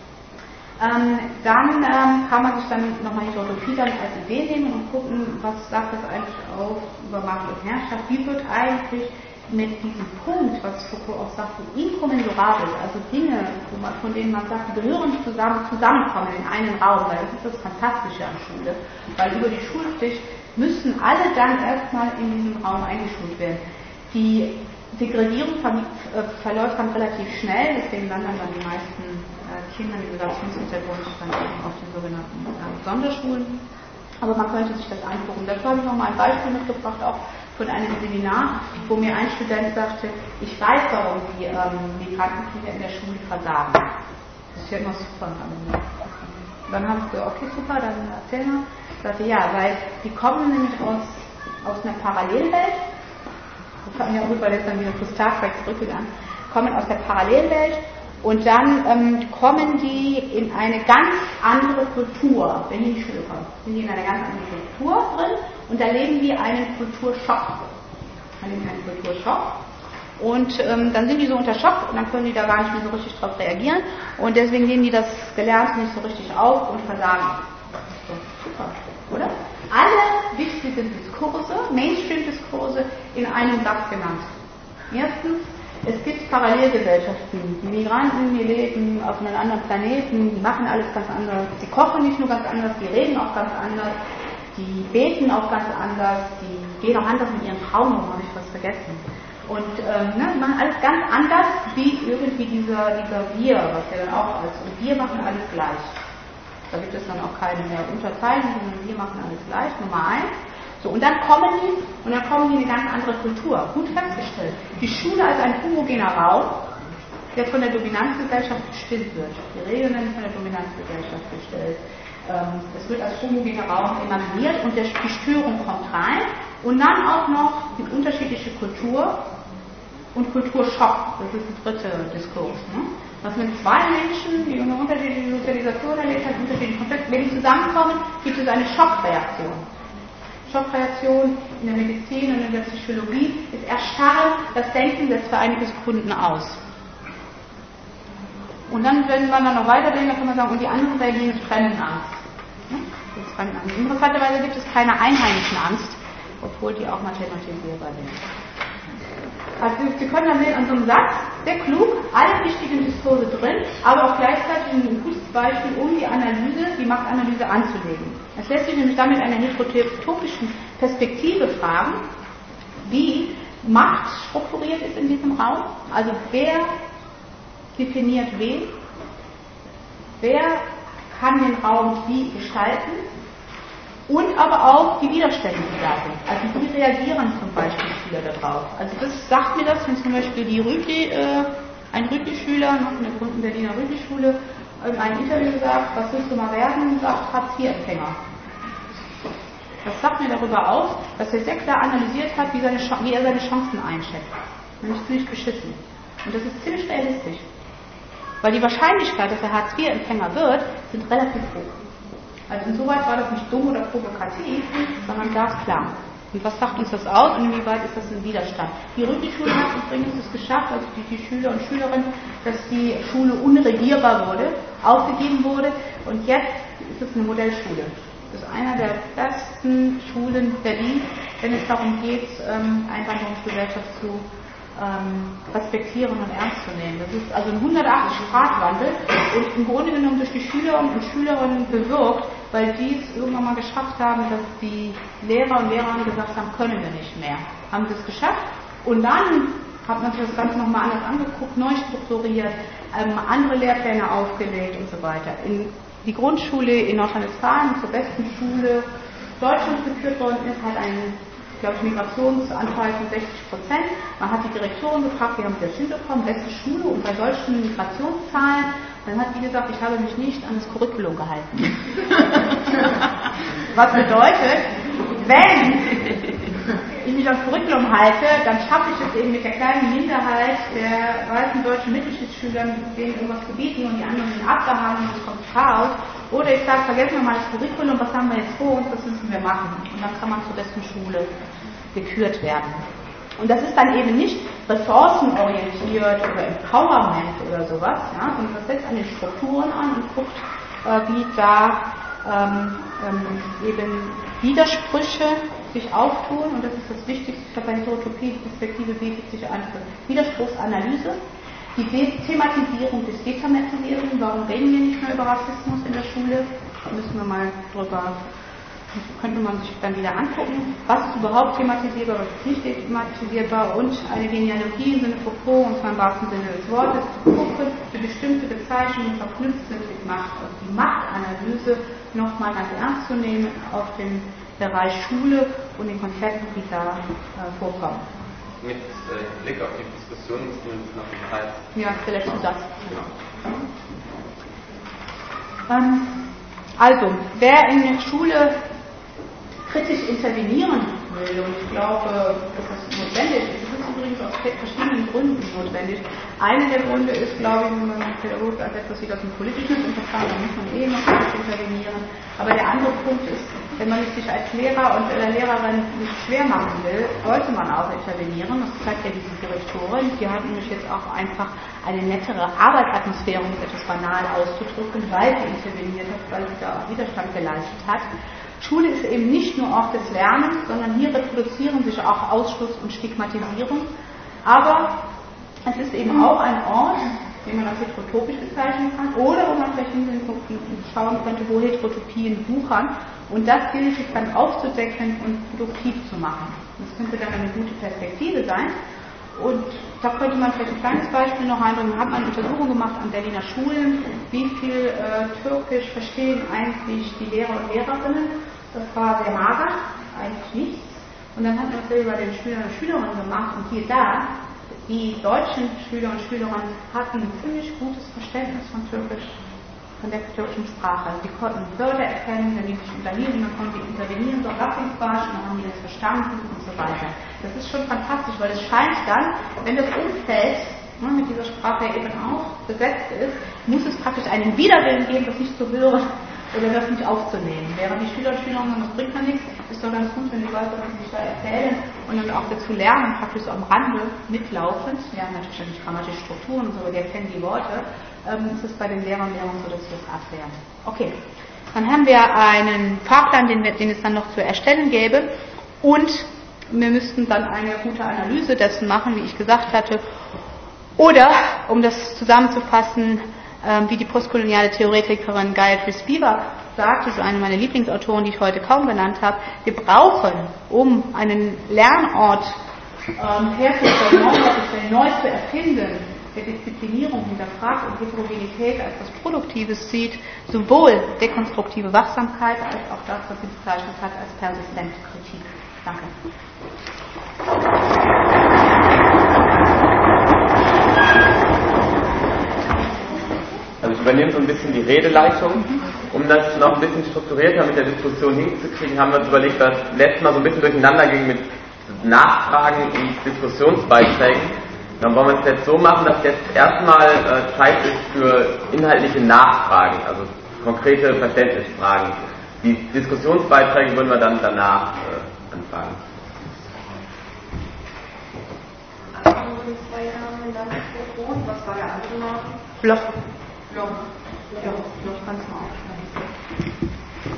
ähm, Dann ähm, kann man sich dann nochmal Heterotopie dann als Idee nehmen und gucken, was sagt das eigentlich auch über Macht und Herrschaft. Wie wird eigentlich mit diesem Punkt, was Foucault auch sagt, inkommensurabel, also Dinge, wo man, von denen man sagt, die gehören zusammen, zusammenkommen in einen Raum, weil das ist das Fantastische an Schule, weil über die Schulpflicht müssen alle dann erstmal in diesem Raum eingeschult werden. Die Segregierung ver äh, verläuft dann relativ schnell, deswegen landen dann die meisten äh, Kinder mit Migrationshintergrund dann eben auf den sogenannten äh, Sonderschulen. Aber man könnte sich das angucken. Dazu habe ich noch mal ein Beispiel mitgebracht, auch von einem Seminar, wo mir ein Student sagte, ich weiß, warum die ähm, Migrantenkinder in der Schule versagen. Das ist ja immer super. Dann habe ich gesagt, okay, super, dann erzähl mal. Ich sagte, ja, weil die kommen nämlich aus, aus einer Parallelwelt, das hatten wir auch weil jetzt dann wieder zu Star Trek zurückgegangen, kommen aus der Parallelwelt und dann ähm, kommen die in eine ganz andere Kultur, wenn die in die Schule kommen. Sind die in einer ganz anderen Kultur drin und erleben die einen Kulturschock. Erleben einen Kulturschock. Und ähm, dann sind die so unter Schock und dann können die da gar nicht mehr so richtig drauf reagieren. Und deswegen nehmen die das Gelernte nicht so richtig auf und versagen. So, super, oder? Alle wichtigen Diskurse, Mainstream-Diskurse, in einem Satz genannt. Erstens, es gibt Parallelgesellschaften. Die Migranten, die leben auf einem anderen Planeten, die machen alles ganz anders. Sie kochen nicht nur ganz anders, die reden auch ganz anders, die beten auch ganz anders, die gehen auch anders mit ihren Frauen um, habe ich was vergessen. Und ähm, ne, die machen alles ganz anders, wie irgendwie dieser, dieser Wir, was ja dann auch als, und wir machen alles gleich. Da gibt es dann auch keine mehr Unterteilung, sondern wir machen alles gleich, Nummer eins. So, und dann kommen die, und dann kommen die in eine ganz andere Kultur. Gut festgestellt. Die Schule als ein homogener Raum, der von der Dominanzgesellschaft bestimmt wird. Die Regeln werden von der Dominanzgesellschaft gestellt. Ähm, es wird als homogener Raum imaginiert und der, die Störung kommt rein. Und dann auch noch die unterschiedliche Kultur und Kulturschock. Das ist der dritte Diskurs. Ne? Was mit zwei Menschen, die eine unterschiedliche Sozialisation erlebt haben, unterschiedliche Konflikte, wenn die zusammenkommen, gibt es eine Schockreaktion. Schockreaktion in der Medizin und in der Psychologie ist erstarren, das Denken setzt für einige Sekunden aus. Und dann, wenn man dann noch weiterdenkt, dann kann man sagen, und die anderen reagieren mit Fremdenangst. Das ist Fremdenangst. Interessanterweise gibt es keine einheimischen Angst, obwohl die auch mal thematisierbar sind. Also Sie können dann sehen an so einem Satz, sehr klug, alle wichtigen Diskurse drin, aber auch gleichzeitig ein gutes Beispiel, um die Analyse, die Machtanalyse anzulegen. Es lässt sich nämlich damit einer heterotopischen Perspektive fragen, wie Macht strukturiert ist in diesem Raum, also wer definiert wen, wer kann den Raum wie gestalten und aber auch die Widerstände, die da sind. Also wie reagieren zum Beispiel Schüler darauf? Also das sagt mir das, wenn zum Beispiel die Rütli, äh, ein Rütli-Schüler noch in der Gründen Berliner Rütli-Schule in einem Interview sagt, was willst du mal werden, und sagt Hartz-vier-Empfänger. Das sagt mir darüber aus, dass er sehr klar analysiert hat, wie, seine, wie er seine Chancen einschätzt. Nämlich ziemlich beschissen. Und das ist ziemlich realistisch. Weil die Wahrscheinlichkeit, dass er Hartz-vier-Empfänger wird, sind relativ hoch. Also insoweit war das nicht dumm oder provokativ, sondern glasklar. Und was sagt uns das aus und inwieweit ist das ein Widerstand? Die Rütli-Schule hat übrigens es geschafft, also die, die Schüler und Schülerinnen, dass die Schule unregierbar wurde, aufgegeben wurde und jetzt ist es eine Modellschule. Das ist einer der besten Schulen Berlins, wenn es darum geht, ähm, Einwanderungsgesellschaft zu ähm, respektieren und ernst zu nehmen. Das ist also ein hundertachtzig-Grad-Wandel und im Grunde genommen durch die Schüler und Schülerinnen bewirkt, weil die es irgendwann mal geschafft haben, dass die Lehrer und Lehrerinnen gesagt haben, können wir nicht mehr. Haben sie es geschafft und dann hat man sich das Ganze nochmal anders angeguckt, neu strukturiert, ähm, andere Lehrpläne aufgelegt und so weiter. In die Grundschule in Nordrhein-Westfalen zur besten Schule Deutschlands geführt worden ist, hat einen, glaube ich, Migrationsanteil von sechzig Prozent. Man hat die Direktoren gefragt, wie haben sie das hinbekommen, beste Schule und bei solchen Migrationszahlen, dann hat die gesagt, ich habe mich nicht an das Curriculum gehalten. Was bedeutet, wenn ich mich ans Curriculum halte, dann schaffe ich es eben mit der kleinen Minderheit der weißen deutschen Mittelschulschülern, denen irgendwas gebieten und die anderen sind abgehangen und es kommt Chaos. Oder ich sage, vergessen wir mal das Curriculum, was haben wir jetzt vor uns, das müssen wir machen. Und dann kann man zur besten Schule geführt werden. Und das ist dann eben nicht ressourcenorientiert oder Empowerment oder sowas, ja, sondern das setzt an den Strukturen an und guckt, äh, wie da ähm, ähm, eben Widersprüche sich auftun, und das ist das Wichtigste bei Heterotopie-Perspektive, bietet sich an für Widerspruchsanalyse, die De- Thematisierung des Dethematisierens. Warum reden wir nicht mehr über Rassismus in der Schule? Da müssen wir mal drüber, könnte man sich dann wieder angucken, was ist überhaupt thematisierbar, was ist nicht thematisierbar, und eine Genealogie im Sinne von Pro, und zwar im wahrsten Sinne des Wortes, zu gucken, wie bestimmte Bezeichnungen verknüpft sind mit Macht, und die Machtanalyse nochmal ganz ernst zu nehmen auf den Bereich Schule und den Konzepten, die da äh, vorkommen. Mit äh, Blick auf die Diskussion müssen wir uns noch den Hals. Ja, der letzte Satz. Ähm, also, wer in der Schule kritisch intervenieren will, und ich glaube, dass das notwendig ist, das ist übrigens aus verschiedenen Gründen notwendig. Einer der Gründe ist, glaube ich, wenn man Pädagogik als etwas sieht, aus dem Politischen unterfangen, dann muss man eh noch kritisch intervenieren. Aber der andere Punkt ist, wenn man es sich als Lehrer und oder Lehrerin nicht schwer machen will, sollte man auch intervenieren. Das zeigt ja diese Direktorin. Die hat nämlich jetzt auch einfach eine nettere Arbeitsatmosphäre, um es etwas banal auszudrücken, weil sie interveniert hat, weil sie da auch Widerstand geleistet hat. Schule ist eben nicht nur Ort des Lernens, sondern hier reproduzieren sich auch Ausschluss und Stigmatisierung. Aber es ist eben auch ein Ort, den man als heterotopisch bezeichnen kann, oder wo man vielleicht schauen könnte, wo Heterotopien wuchern. Und das gilt es dann aufzudecken und produktiv zu machen. Das könnte dann eine gute Perspektive sein. Und da könnte man vielleicht ein kleines Beispiel noch einbringen. Man hat mal eine Untersuchung gemacht an Berliner Schulen, wie viel äh, Türkisch verstehen eigentlich die Lehrer und Lehrerinnen. Das war sehr mager, eigentlich nichts. Und dann hat man das bei den Schülern und Schülerinnen gemacht, und hier da, die deutschen Schüler und Schülerinnen hatten ein ziemlich gutes Verständnis von Türkisch, von der türkischen Sprache. Die konnten Wörter erkennen, wenn die sich unterhielten, dann konnten die intervenieren, so Rassismus, dann haben die das verstanden und so weiter. Das ist schon fantastisch, weil es scheint dann, wenn das Umfeld ne, mit dieser Sprache eben auch besetzt ist, muss es praktisch einen Widerwillen geben, das nicht zu hören oder das nicht aufzunehmen. Während die Schüler und Schülerinnen, das bringt ja nichts, ist doch ganz gut, wenn die Leute was sich da erzählen und dann auch dazu lernen, praktisch so am Rande mitlaufend, ja natürlich nicht grammatische Strukturen und so, aber die erkennen die Worte, ähm, ist es bei den Lehrern und Lehrern so, dass sie das abwehren. Okay, dann haben wir einen Fahrplan, den, wir, den es dann noch zu erstellen gäbe, und wir müssten dann eine gute Analyse dessen machen, wie ich gesagt hatte, Oder, um das zusammenzufassen, wie die postkoloniale Theoretikerin Gayatri Spivak sagte, so eine meiner Lieblingsautoren, die ich heute kaum genannt habe, wir brauchen, um einen Lernort ähm, herzustellen, neu zu erfinden, der Disziplinierung hinterfragt und Heterogenität als etwas Produktives sieht, sowohl dekonstruktive Wachsamkeit als auch das, was sie bezeichnet hat als persistente Kritik. Danke. Also ich übernehme so ein bisschen die Redeleitung. Um das noch ein bisschen strukturierter mit der Diskussion hinzukriegen, haben wir uns überlegt, dass letztes Mal so ein bisschen durcheinander ging mit Nachfragen und Diskussionsbeiträgen. Dann wollen wir es jetzt so machen, dass jetzt erstmal äh, Zeit ist für inhaltliche Nachfragen, also konkrete Verständnisfragen. Die Diskussionsbeiträge würden wir dann danach äh, anfangen. Was war der andere Name? Bloch. Bloch. Ja, Bloch kannst du mal aufschreiben.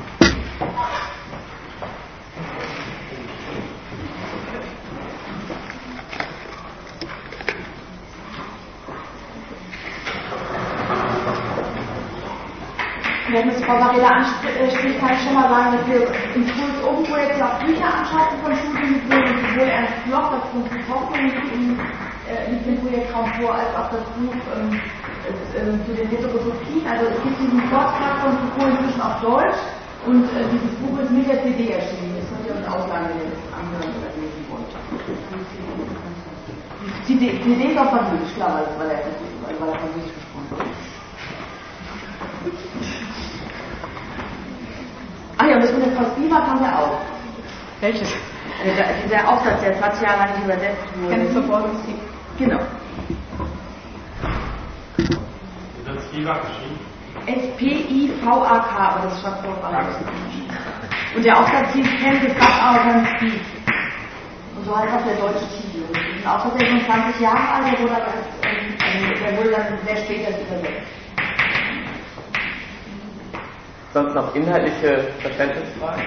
Wenn es Frau Varela anspricht, kann ich schon mal sagen, dass wir im Schulz-Open-Projekt auch Bücher anschaffen von Studiengebühren und sowohl Ernst Bloch, das Buch Die Hoffnung, liegt im Projektraum vor, als auch das Buch ähm, äh, zu den Heterosophien. Also es gibt diesen Vortrag von Foucault inzwischen auf Deutsch und äh, dieses Buch ist mit der C D erschienen. Das könnt ihr uns ausleihen, wenn ihr das anhören oder lesen wollt. Die C D ist auf Französisch, klar, weil er Französisch gesprochen hat. Ah ja, und das mit der Frau Spivak haben wir auch. Welches? Der, der Aufsatz, der zwanzig Jahre lang nicht übersetzt wurde. Kennst du Verborgungsstieg? Genau. Ist das Spivak geschrieben? S P I V A K, aber das schreibt Frau Varela. Und der Aufsatz hieß Can the Subaltern Speak? Und so heißt auch der deutsche Titel. Und diesen Aufsatz ist schon zwanzig Jahre alt, der wurde, aber, ähm, der wurde dann sehr spät erst übersetzt. Sonst noch inhaltliche Verständnisfragen?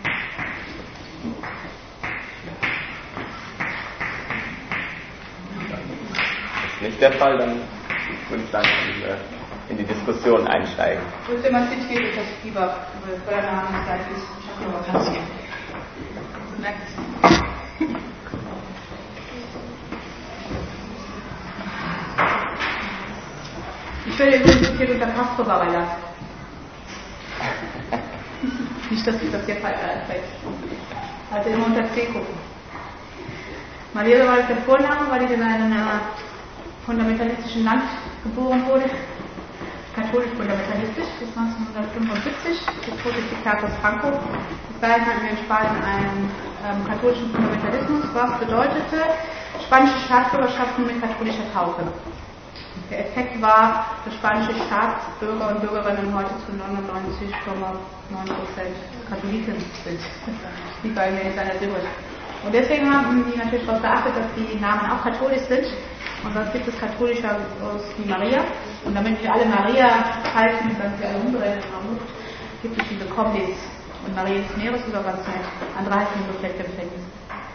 Das ist nicht der Fall, dann würde ich sagen, in die Diskussion einsteigen. Du bist immer zitiert durch das Spivak, weil der Name ist gleich ist. Ich habe nur was hier. Merkt es. Ich werde übrigens zitiert unter Castro Varela. Nicht, dass sich das hier falsch einfällt. Also immer unter C gucken. Maria war der Vorname, weil ich in einem äh, fundamentalistischen Land geboren wurde. Katholisch-fundamentalistisch bis neunzehnhundertfünfundsiebzig, das Tod des Diktators Franco. Bis dahin hatten wir in Spanien einen ähm, katholischen Fundamentalismus, was bedeutete spanische Staatsbürgerschaft mit katholischer Taufe. Der Effekt war, dass spanische Staatsbürger und Bürgerinnen heute zu neunundneunzig Komma neun Prozent Katholiken sind, wie bei mir in seiner Zürich. Und deswegen haben die natürlich darauf geachtet, dass die Namen auch katholisch sind. Und sonst gibt es katholischer aus wie Maria. Und damit wir alle Maria heißen, damit wir alle umdrehen, gibt es diese Kombis. Und Maria des Meeres ist auch ganz nett. Andere heißen so vielleicht Empfängnis.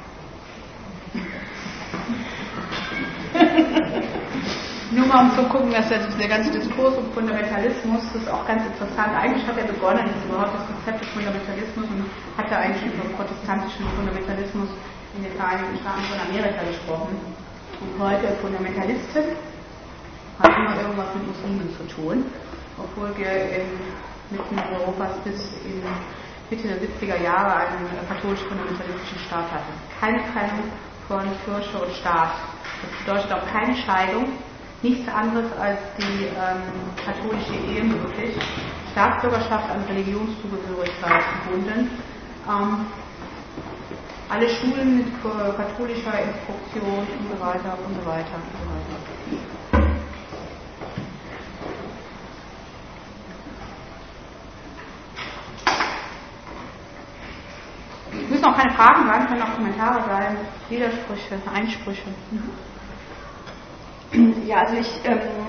Nur mal um zu gucken, dass der, der ganze Diskurs um Fundamentalismus, das ist auch ganz interessant. Eigentlich hat er begonnen, das ist überhaupt das Konzept des Fundamentalismus und hat er eigentlich über protestantischen Fundamentalismus in den Vereinigten Staaten von Amerika gesprochen. Und heute Fundamentalisten hat immer irgendwas mit Muslimen zu tun, obwohl wir in mitten Europas bis in Mitte der siebziger Jahre einen katholisch-fundamentalistischen Staat hatten. Keine Trennung von Kirche und Staat. Das bedeutet auch keine Scheidung. Nichts anderes als die ähm, katholische Ehe möglich. Staatsbürgerschaft an Religionszugehörigkeit gebunden. Ähm, alle Schulen mit katholischer Instruktion und so weiter und so weiter und so weiter. Es müssen auch keine Fragen sein, können auch Kommentare sein, Widersprüche, Einsprüche. Ja, also ich ähm,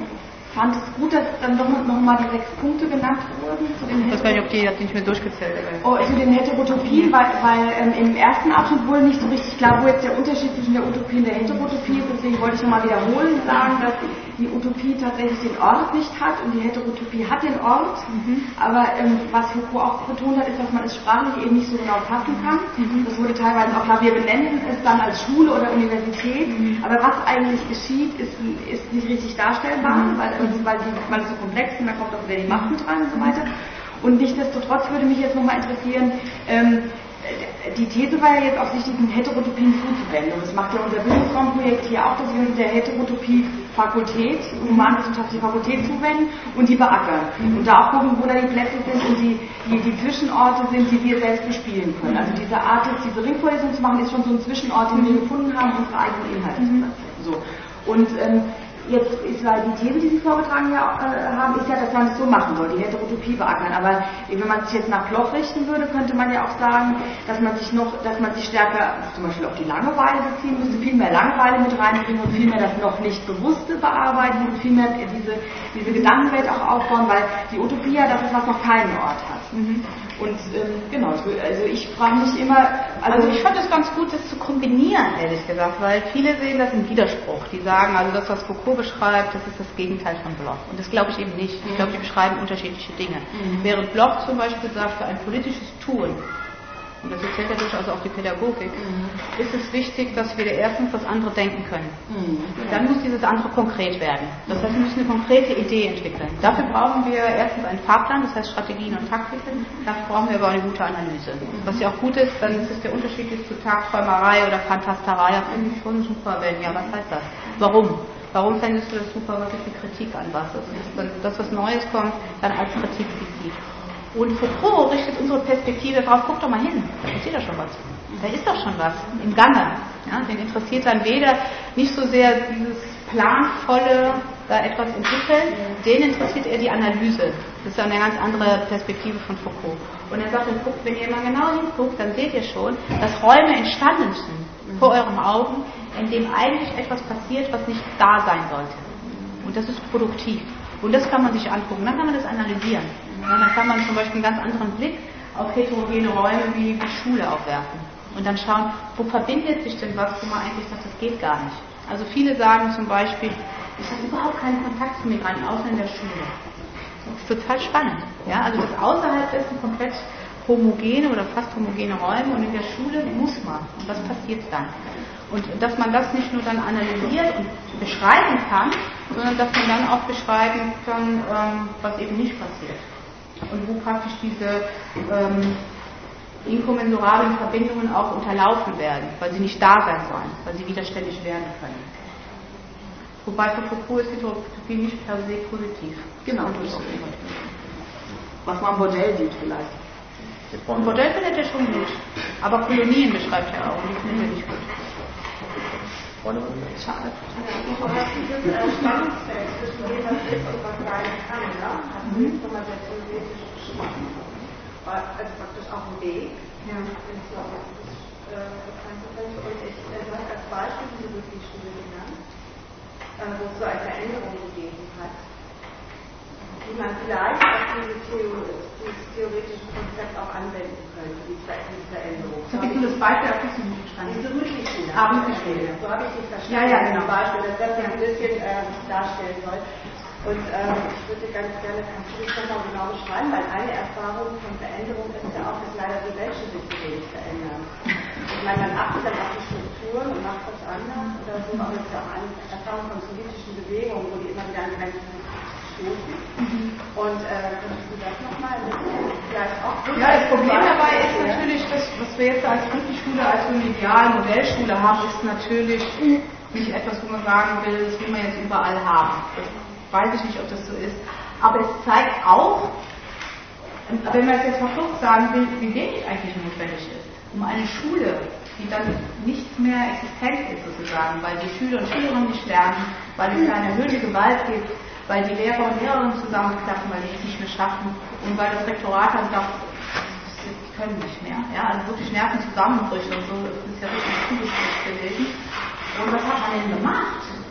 fand es gut, dass dann doch noch mal die sechs Punkte genannt wurden. Zu den ich weiß gar nicht, ob die hat nicht mehr durchgezählt. Oh, zu den Heterotopien, weil, weil ähm, im ersten Abschnitt wohl nicht so richtig klar, wo jetzt der Unterschied zwischen der Utopie und der Heterotopie ist. Deswegen wollte ich nochmal wiederholen und sagen, dass die Utopie tatsächlich den Ort nicht hat und die Heterotopie hat den Ort. Mhm. Aber ähm, was Foucault auch betont hat, ist, dass man es sprachlich eben nicht so genau fassen kann. Mhm. Das wurde teilweise auch klar, wir benennen es dann als Schule oder Universität. Mhm. Aber was eigentlich geschieht, ist, ist nicht richtig darstellbar, mhm. weil, weil, die, weil es so komplex ist und da kommt auch wieder die Macht mit rein und so weiter. Und nichtsdestotrotz würde mich jetzt nochmal interessieren, ähm, die These war ja jetzt auch, sich diesen Heterotopien zuzuwenden. Und das macht ja unser Bildungsraumprojekt hier auch, dass wir uns der Heterotopie Fakultät, humanwissenschaftliche Fakultät zuwenden und die beackern. Und da auch gucken, wo da die Plätze sind und die, die, die Zwischenorte sind, die wir selbst bespielen können. Also diese Art, jetzt diese Ringvorlesung zu machen, ist schon so ein Zwischenort, den wir gefunden haben, unsere eigenen Inhalte zu platzieren. So. Und ähm, jetzt ist halt die These, die Sie vorgetragen ja, äh, haben, ist ja, dass man es so machen soll, die Heterotopie beackern. Aber wenn man sich jetzt nach Bloch richten würde, könnte man ja auch sagen, dass man sich noch, dass man sich stärker zum Beispiel auf die Langeweile beziehen müsste, viel mehr Langeweile mit reinbringen und viel mehr das noch nicht Bewusste bearbeiten und viel mehr diese, diese Gedankenwelt auch aufbauen, weil die Utopie ja das ist, was noch keinen Ort hat. Mhm. Und ähm, genau, also ich frage mich immer... Also, also ich fand es ganz gut, das zu kombinieren, ehrlich gesagt, weil viele sehen das im Widerspruch. Die sagen, also das, was Foucault beschreibt, das ist das Gegenteil von Bloch. Und das glaube ich eben nicht. Ich glaube, die beschreiben unterschiedliche Dinge. Mhm. Während Bloch zum Beispiel sagt, für ein politisches Tun, und das erzählt ja durchaus auch die Pädagogik, mhm. ist es wichtig, dass wir erstens das andere denken können. Mhm. Dann muss dieses andere konkret werden. Das heißt, wir müssen eine konkrete Idee entwickeln. Dafür brauchen wir erstens einen Fahrplan, das heißt Strategien und Taktiken. Dafür brauchen wir aber eine gute Analyse. Was ja auch gut ist, dann ist es der Unterschied zu Tagträumerei oder Fantasterei. Das finde ich schon super, wenn ja, was heißt das? Warum? Warum fändest du das super, was ist die Kritik an was? Das ist dann das, was Neues kommt, dann als Kritik sieht. Und Foucault richtet unsere Perspektive darauf, guck doch mal hin, da passiert doch schon was. Da ist doch schon was im Gange. Ja, den interessiert dann weder nicht so sehr dieses planvolle, da etwas entwickeln, den interessiert eher die Analyse. Das ist eine ganz andere Perspektive von Foucault. Und er sagt, guckt, wenn ihr mal genau hinguckt, dann seht ihr schon, dass Räume entstanden sind vor euren Augen, in dem eigentlich etwas passiert, was nicht da sein sollte. Und das ist produktiv. Und das kann man sich angucken, dann kann man das analysieren. Ja, dann kann man zum Beispiel einen ganz anderen Blick auf heterogene Räume wie die Schule aufwerfen. Und dann schauen, wo verbindet sich denn was, wo man eigentlich sagt, das geht gar nicht. Also viele sagen zum Beispiel, ich habe überhaupt keinen Kontakt zu Migranten, außer in der Schule. Das ist total spannend. Ja? Also das außerhalb ist ein komplett homogene oder fast homogene Räume und in der Schule muss man. Und was passiert dann? Und dass man das nicht nur dann analysiert und beschreiben kann, sondern dass man dann auch beschreiben kann, ähm, was eben nicht passiert. Und wo praktisch diese ähm, inkommensurablen Verbindungen auch unterlaufen werden, weil sie nicht da sein sollen, weil sie widerständig werden können. Wobei für Foucault ist Heterotopie nicht per se positiv. Genau, das ist was man im Bordell sieht vielleicht. Ein Bordell findet er schon gut, aber Kolonien beschreibt er auch, die findet er nicht gut. Schade. Du hast dieses Spannungsfeld zwischen dem, was ist und was sein kann, ja? Hast du jetzt nochmal sehr theoretisch beschrieben. Also praktisch auch ein Weg. Ja. Und ich, du hast als Beispiel diese Rückblickschule genannt, wo es so eine Veränderung gegeben hat, die man vielleicht auf dieses, Theor dieses theoretische Konzept auch anwenden könnte, diese Veränderung. So hast du das Beispiel auf die nicht verstanden? Diese Rückblickschule. Ah, Rückblickschule. So habe ich dich verstanden. Ja, ja, genau. Beispiel, dass das ein bisschen äh, darstellen soll. Und ähm, ich würde ganz gerne, kannst du das nochmal genau beschreiben, weil eine Erfahrung von Veränderung ist ja auch, dass leider die Menschen sich so wenig verändern. Ich meine, man achtet dann auf die Strukturen und macht was anders. Oder so, aber es ist ja auch eine Erfahrung von politischen Bewegungen, wo die immer wieder an Grenzen stoßen. Mhm. Und äh, könntest du das nochmal vielleicht auch... Ja, das Problem dabei ist natürlich, dass, was wir jetzt als Rückblickschule, als so eine ideale Modellschule haben, ist natürlich nicht etwas, wo man sagen will, das will man jetzt überall haben. Das weiß ich nicht, ob das so ist. Aber es zeigt auch, wenn man es jetzt mal kurz sagen will, wie wenig eigentlich notwendig ist, um eine Schule, die dann nicht mehr existent ist sozusagen, weil die Schüler und Schülerinnen nicht lernen, weil es keine erhöhte Gewalt gibt, weil die Lehrer und Lehrerinnen zusammenklappen, weil die es nicht mehr schaffen und weil das Rektorat dann sagt, sie können nicht mehr. Ja? Also wirklich Nervenzusammenbrüche und so, das ist ja richtig zugespitzt gewesen. Und was hat man denn gemacht?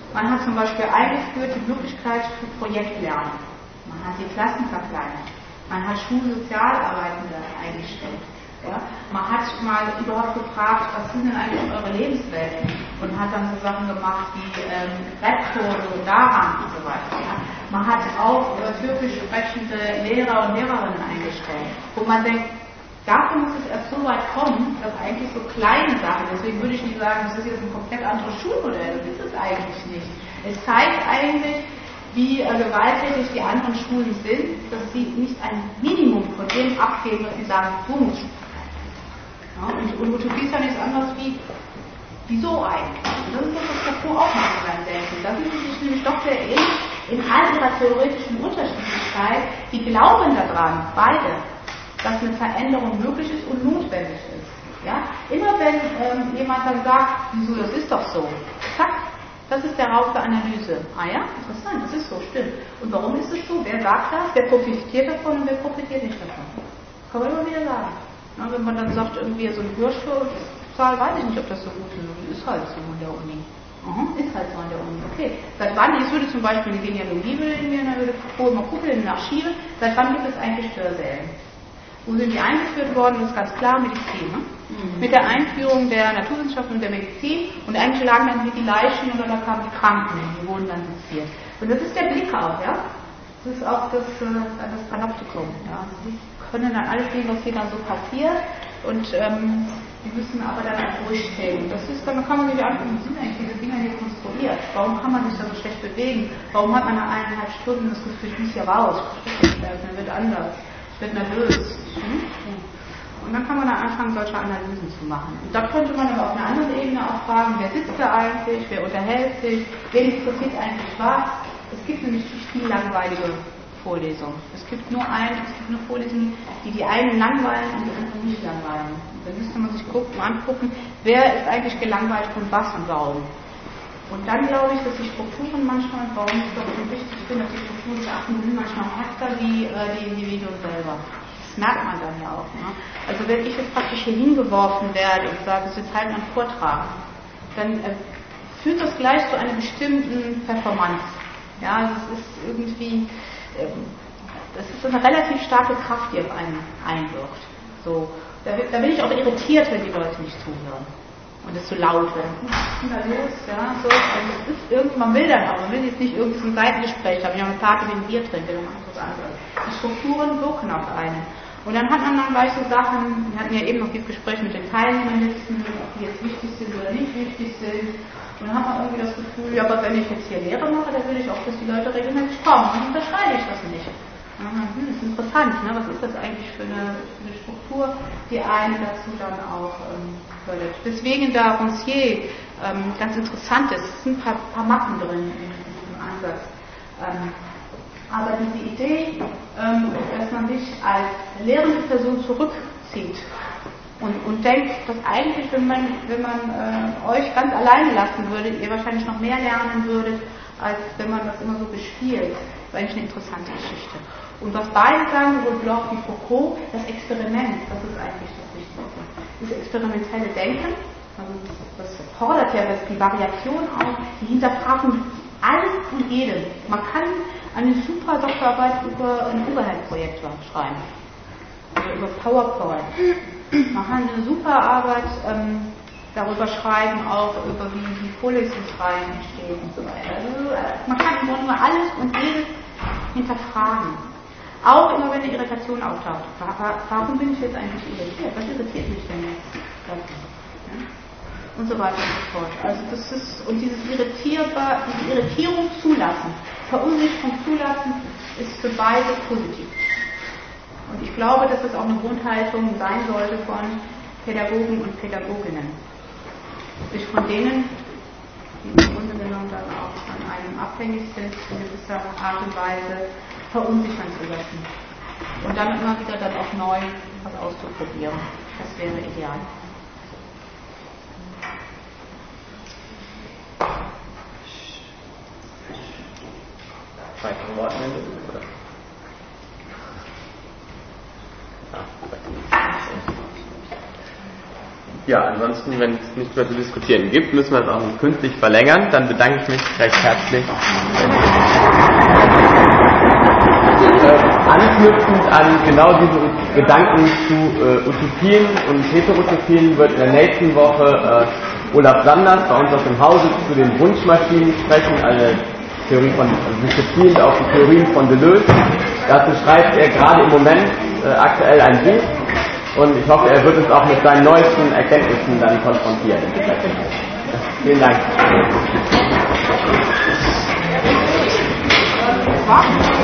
Man hat zum Beispiel eingeführt die Möglichkeit für Projektlernen. Man hat die Klassen verkleinert. Man hat Schulsozialarbeitende eingestellt. Ja? Man hat mal überhaupt gefragt, was sind denn eigentlich eure Lebenswelten? Und hat dann so Sachen gemacht wie ähm, Webkurse und daran und so weiter. Ja? Man hat auch äh, türkisch sprechende Lehrer und Lehrerinnen eingestellt, wo man denkt, dafür muss es erst so weit kommen, dass eigentlich so kleine Sachen, deswegen würde ich nicht sagen, das ist jetzt ein komplett anderes Schulmodell, das ist es eigentlich nicht. Es zeigt eigentlich, wie äh, gewalttätig die anderen Schulen sind, dass sie nicht ein Minimum von dem abgeben, was sie sagen, so muss Schule sein. Ja, und, und Utopie ist ja nichts anderes wie, wieso eigentlich? Und das ist das, was Foucault auch macht beim Denken. Da sind sie sich nämlich doch sehr ähnlich in all ihrer theoretischen Unterschiedlichkeit. Die glauben daran, beide, dass eine Veränderung möglich ist und notwendig ist. Ja? Immer wenn ähm, jemand dann sagt, wieso, das ist doch so, zack, das ist der Raum für Analyse. Ah ja, interessant, das ist so, stimmt. Und warum ist es so? Wer sagt das? Wer profitiert davon und wer profitiert nicht davon? Kann man immer wieder sagen. Na, wenn man dann sagt, irgendwie so eine Hirschzahl, weiß ich nicht, ob das so gut ist. Ist halt so in der Uni. Mhm, ist halt so an der Uni. Okay. Seit wann, ich würde zum Beispiel eine Genealogie bilden, dann würde ich mal gucken in den Archiven, seit wann gibt es eigentlich Hörsäle? Wo sind die eingeführt worden? Das ist ganz klar Medizin. Ne? Mhm. Mit der Einführung der Naturwissenschaften und der Medizin und eigentlich lagen dann hier die Leichen oder da kamen die Kranken, die wurden dann seziert. Und das ist der Blick auch, ja. Das ist auch das, das Panoptikum. Ja. Sie können dann alles sehen, was hier dann so passiert und ähm, die müssen aber dann auch durchstehen. Das ist, dann kann man sich angucken, wie sind eigentlich diese Dinger hier konstruiert? Warum kann man sich da so schlecht bewegen? Warum hat man nach eineinhalb Stunden das Gefühl, ich muss hier raus? Man wird anders. Wird nervös. Und dann kann man dann anfangen, solche Analysen zu machen. Und da könnte man aber auf einer anderen Ebene auch fragen, wer sitzt da eigentlich, wer unterhält sich, wer interessiert eigentlich was. Es gibt nämlich nicht viel langweilige Vorlesungen. Es gibt nur eine, es gibt nur Vorlesungen, die die einen langweilen und die anderen nicht langweilen. Und dann müsste man sich gucken, angucken, wer ist eigentlich gelangweilt von was und warum. Und dann glaube ich, dass die Strukturen manchmal, warum ich doch so wichtig finde, dass die Strukturen beachten, sind manchmal härter wie äh, die Individuen selber. Das merkt man dann ja auch. Ne? Also wenn ich jetzt praktisch hier hingeworfen werde und sage, es ist halt ein Vortrag, dann äh, führt das gleich zu einer bestimmten Performance. Ja, also es ist irgendwie, äh, das ist eine relativ starke Kraft, die auf einen einwirkt. So, da, da bin ich auch irritiert, wenn die Leute nicht zuhören. Und es so laut wird. Was ist da los? Ja, so. Also es ist irgendwie, man will dann auch, man will jetzt nicht irgendwie so ein Seitengespräch haben, wenn man eine Party wie ein Bier trinkt oder was anderes. Die Strukturen wirken auf einen. Und dann hat man dann gleich so Sachen, wir hatten ja eben noch dieses Gespräch mit den Teilnehmerlisten, ob die jetzt wichtig sind oder nicht wichtig sind. Und dann hat man irgendwie das Gefühl, ja, aber wenn ich jetzt hier Lehre mache, dann will ich auch, dass die Leute regelmäßig kommen. Und dann unterscheide ich das nicht. Hm, das ist interessant, ne? Was ist das eigentlich für eine, für eine Struktur, die einen dazu dann auch ähm, fördert. Deswegen da Rancière ähm, ganz interessant ist, es sind ein paar, paar Macken drin in diesem Ansatz. Ähm, aber diese Idee, ähm, dass man sich als lehrende Person zurückzieht und, und denkt, dass eigentlich, wenn man, wenn man äh, euch ganz alleine lassen würde, ihr wahrscheinlich noch mehr lernen würdet, als wenn man das immer so bespielt. Das ist eigentlich eine interessante Geschichte. Und was beide sagen, sowohl Bloch wie Foucault, das Experiment, das ist eigentlich das Wichtigste. Das experimentelle Denken, also das fordert ja das, die Variation auf, die hinterfragen alles und jedem. Man kann eine super Doktorarbeit über ein Overhead-Projekt schreiben, oder über PowerPoint. Man kann eine super Arbeit ähm, darüber schreiben, auch über wie die Vorlesungsreihen entstehen und so weiter. Also man kann im Grunde mal alles und jedes hinterfragen. Auch immer wenn eine Irritation auftaucht. Warum bin ich jetzt eigentlich irritiert? Was irritiert mich denn jetzt? Ja? Und so weiter und so fort. Also das ist, und dieses Irritierbar, diese Irritierung zulassen, Verunsicherung zulassen, ist für beide positiv. Und ich glaube, dass das auch eine Grundhaltung sein sollte von Pädagogen und Pädagoginnen. Sich von denen, die im Grunde genommen dann auch von einem abhängig sind, in gewisser Art und Weise verunsichern zu lassen. Und dann immer wieder dann auch neu was auszuprobieren. Das wäre ideal. Weitere Wortmeldungen, oder? Ja, Ja, ansonsten, wenn es nichts mehr zu diskutieren gibt, müssen wir es auch nicht künstlich verlängern. Dann bedanke ich mich recht herzlich. Äh, anknüpfend an genau diese Gedanken zu äh, Utopien und Heterotopien wird in der nächsten Woche äh, Olaf Sanders bei uns aus dem Hause zu den Wunschmaschinen sprechen, eine Theorie von, also sich beziehend auf die Theorien von Deleuze. Dazu schreibt er gerade im Moment äh, aktuell ein Buch. Und ich hoffe, er wird uns auch mit seinen neuesten Erkenntnissen dann konfrontieren. Vielen Dank.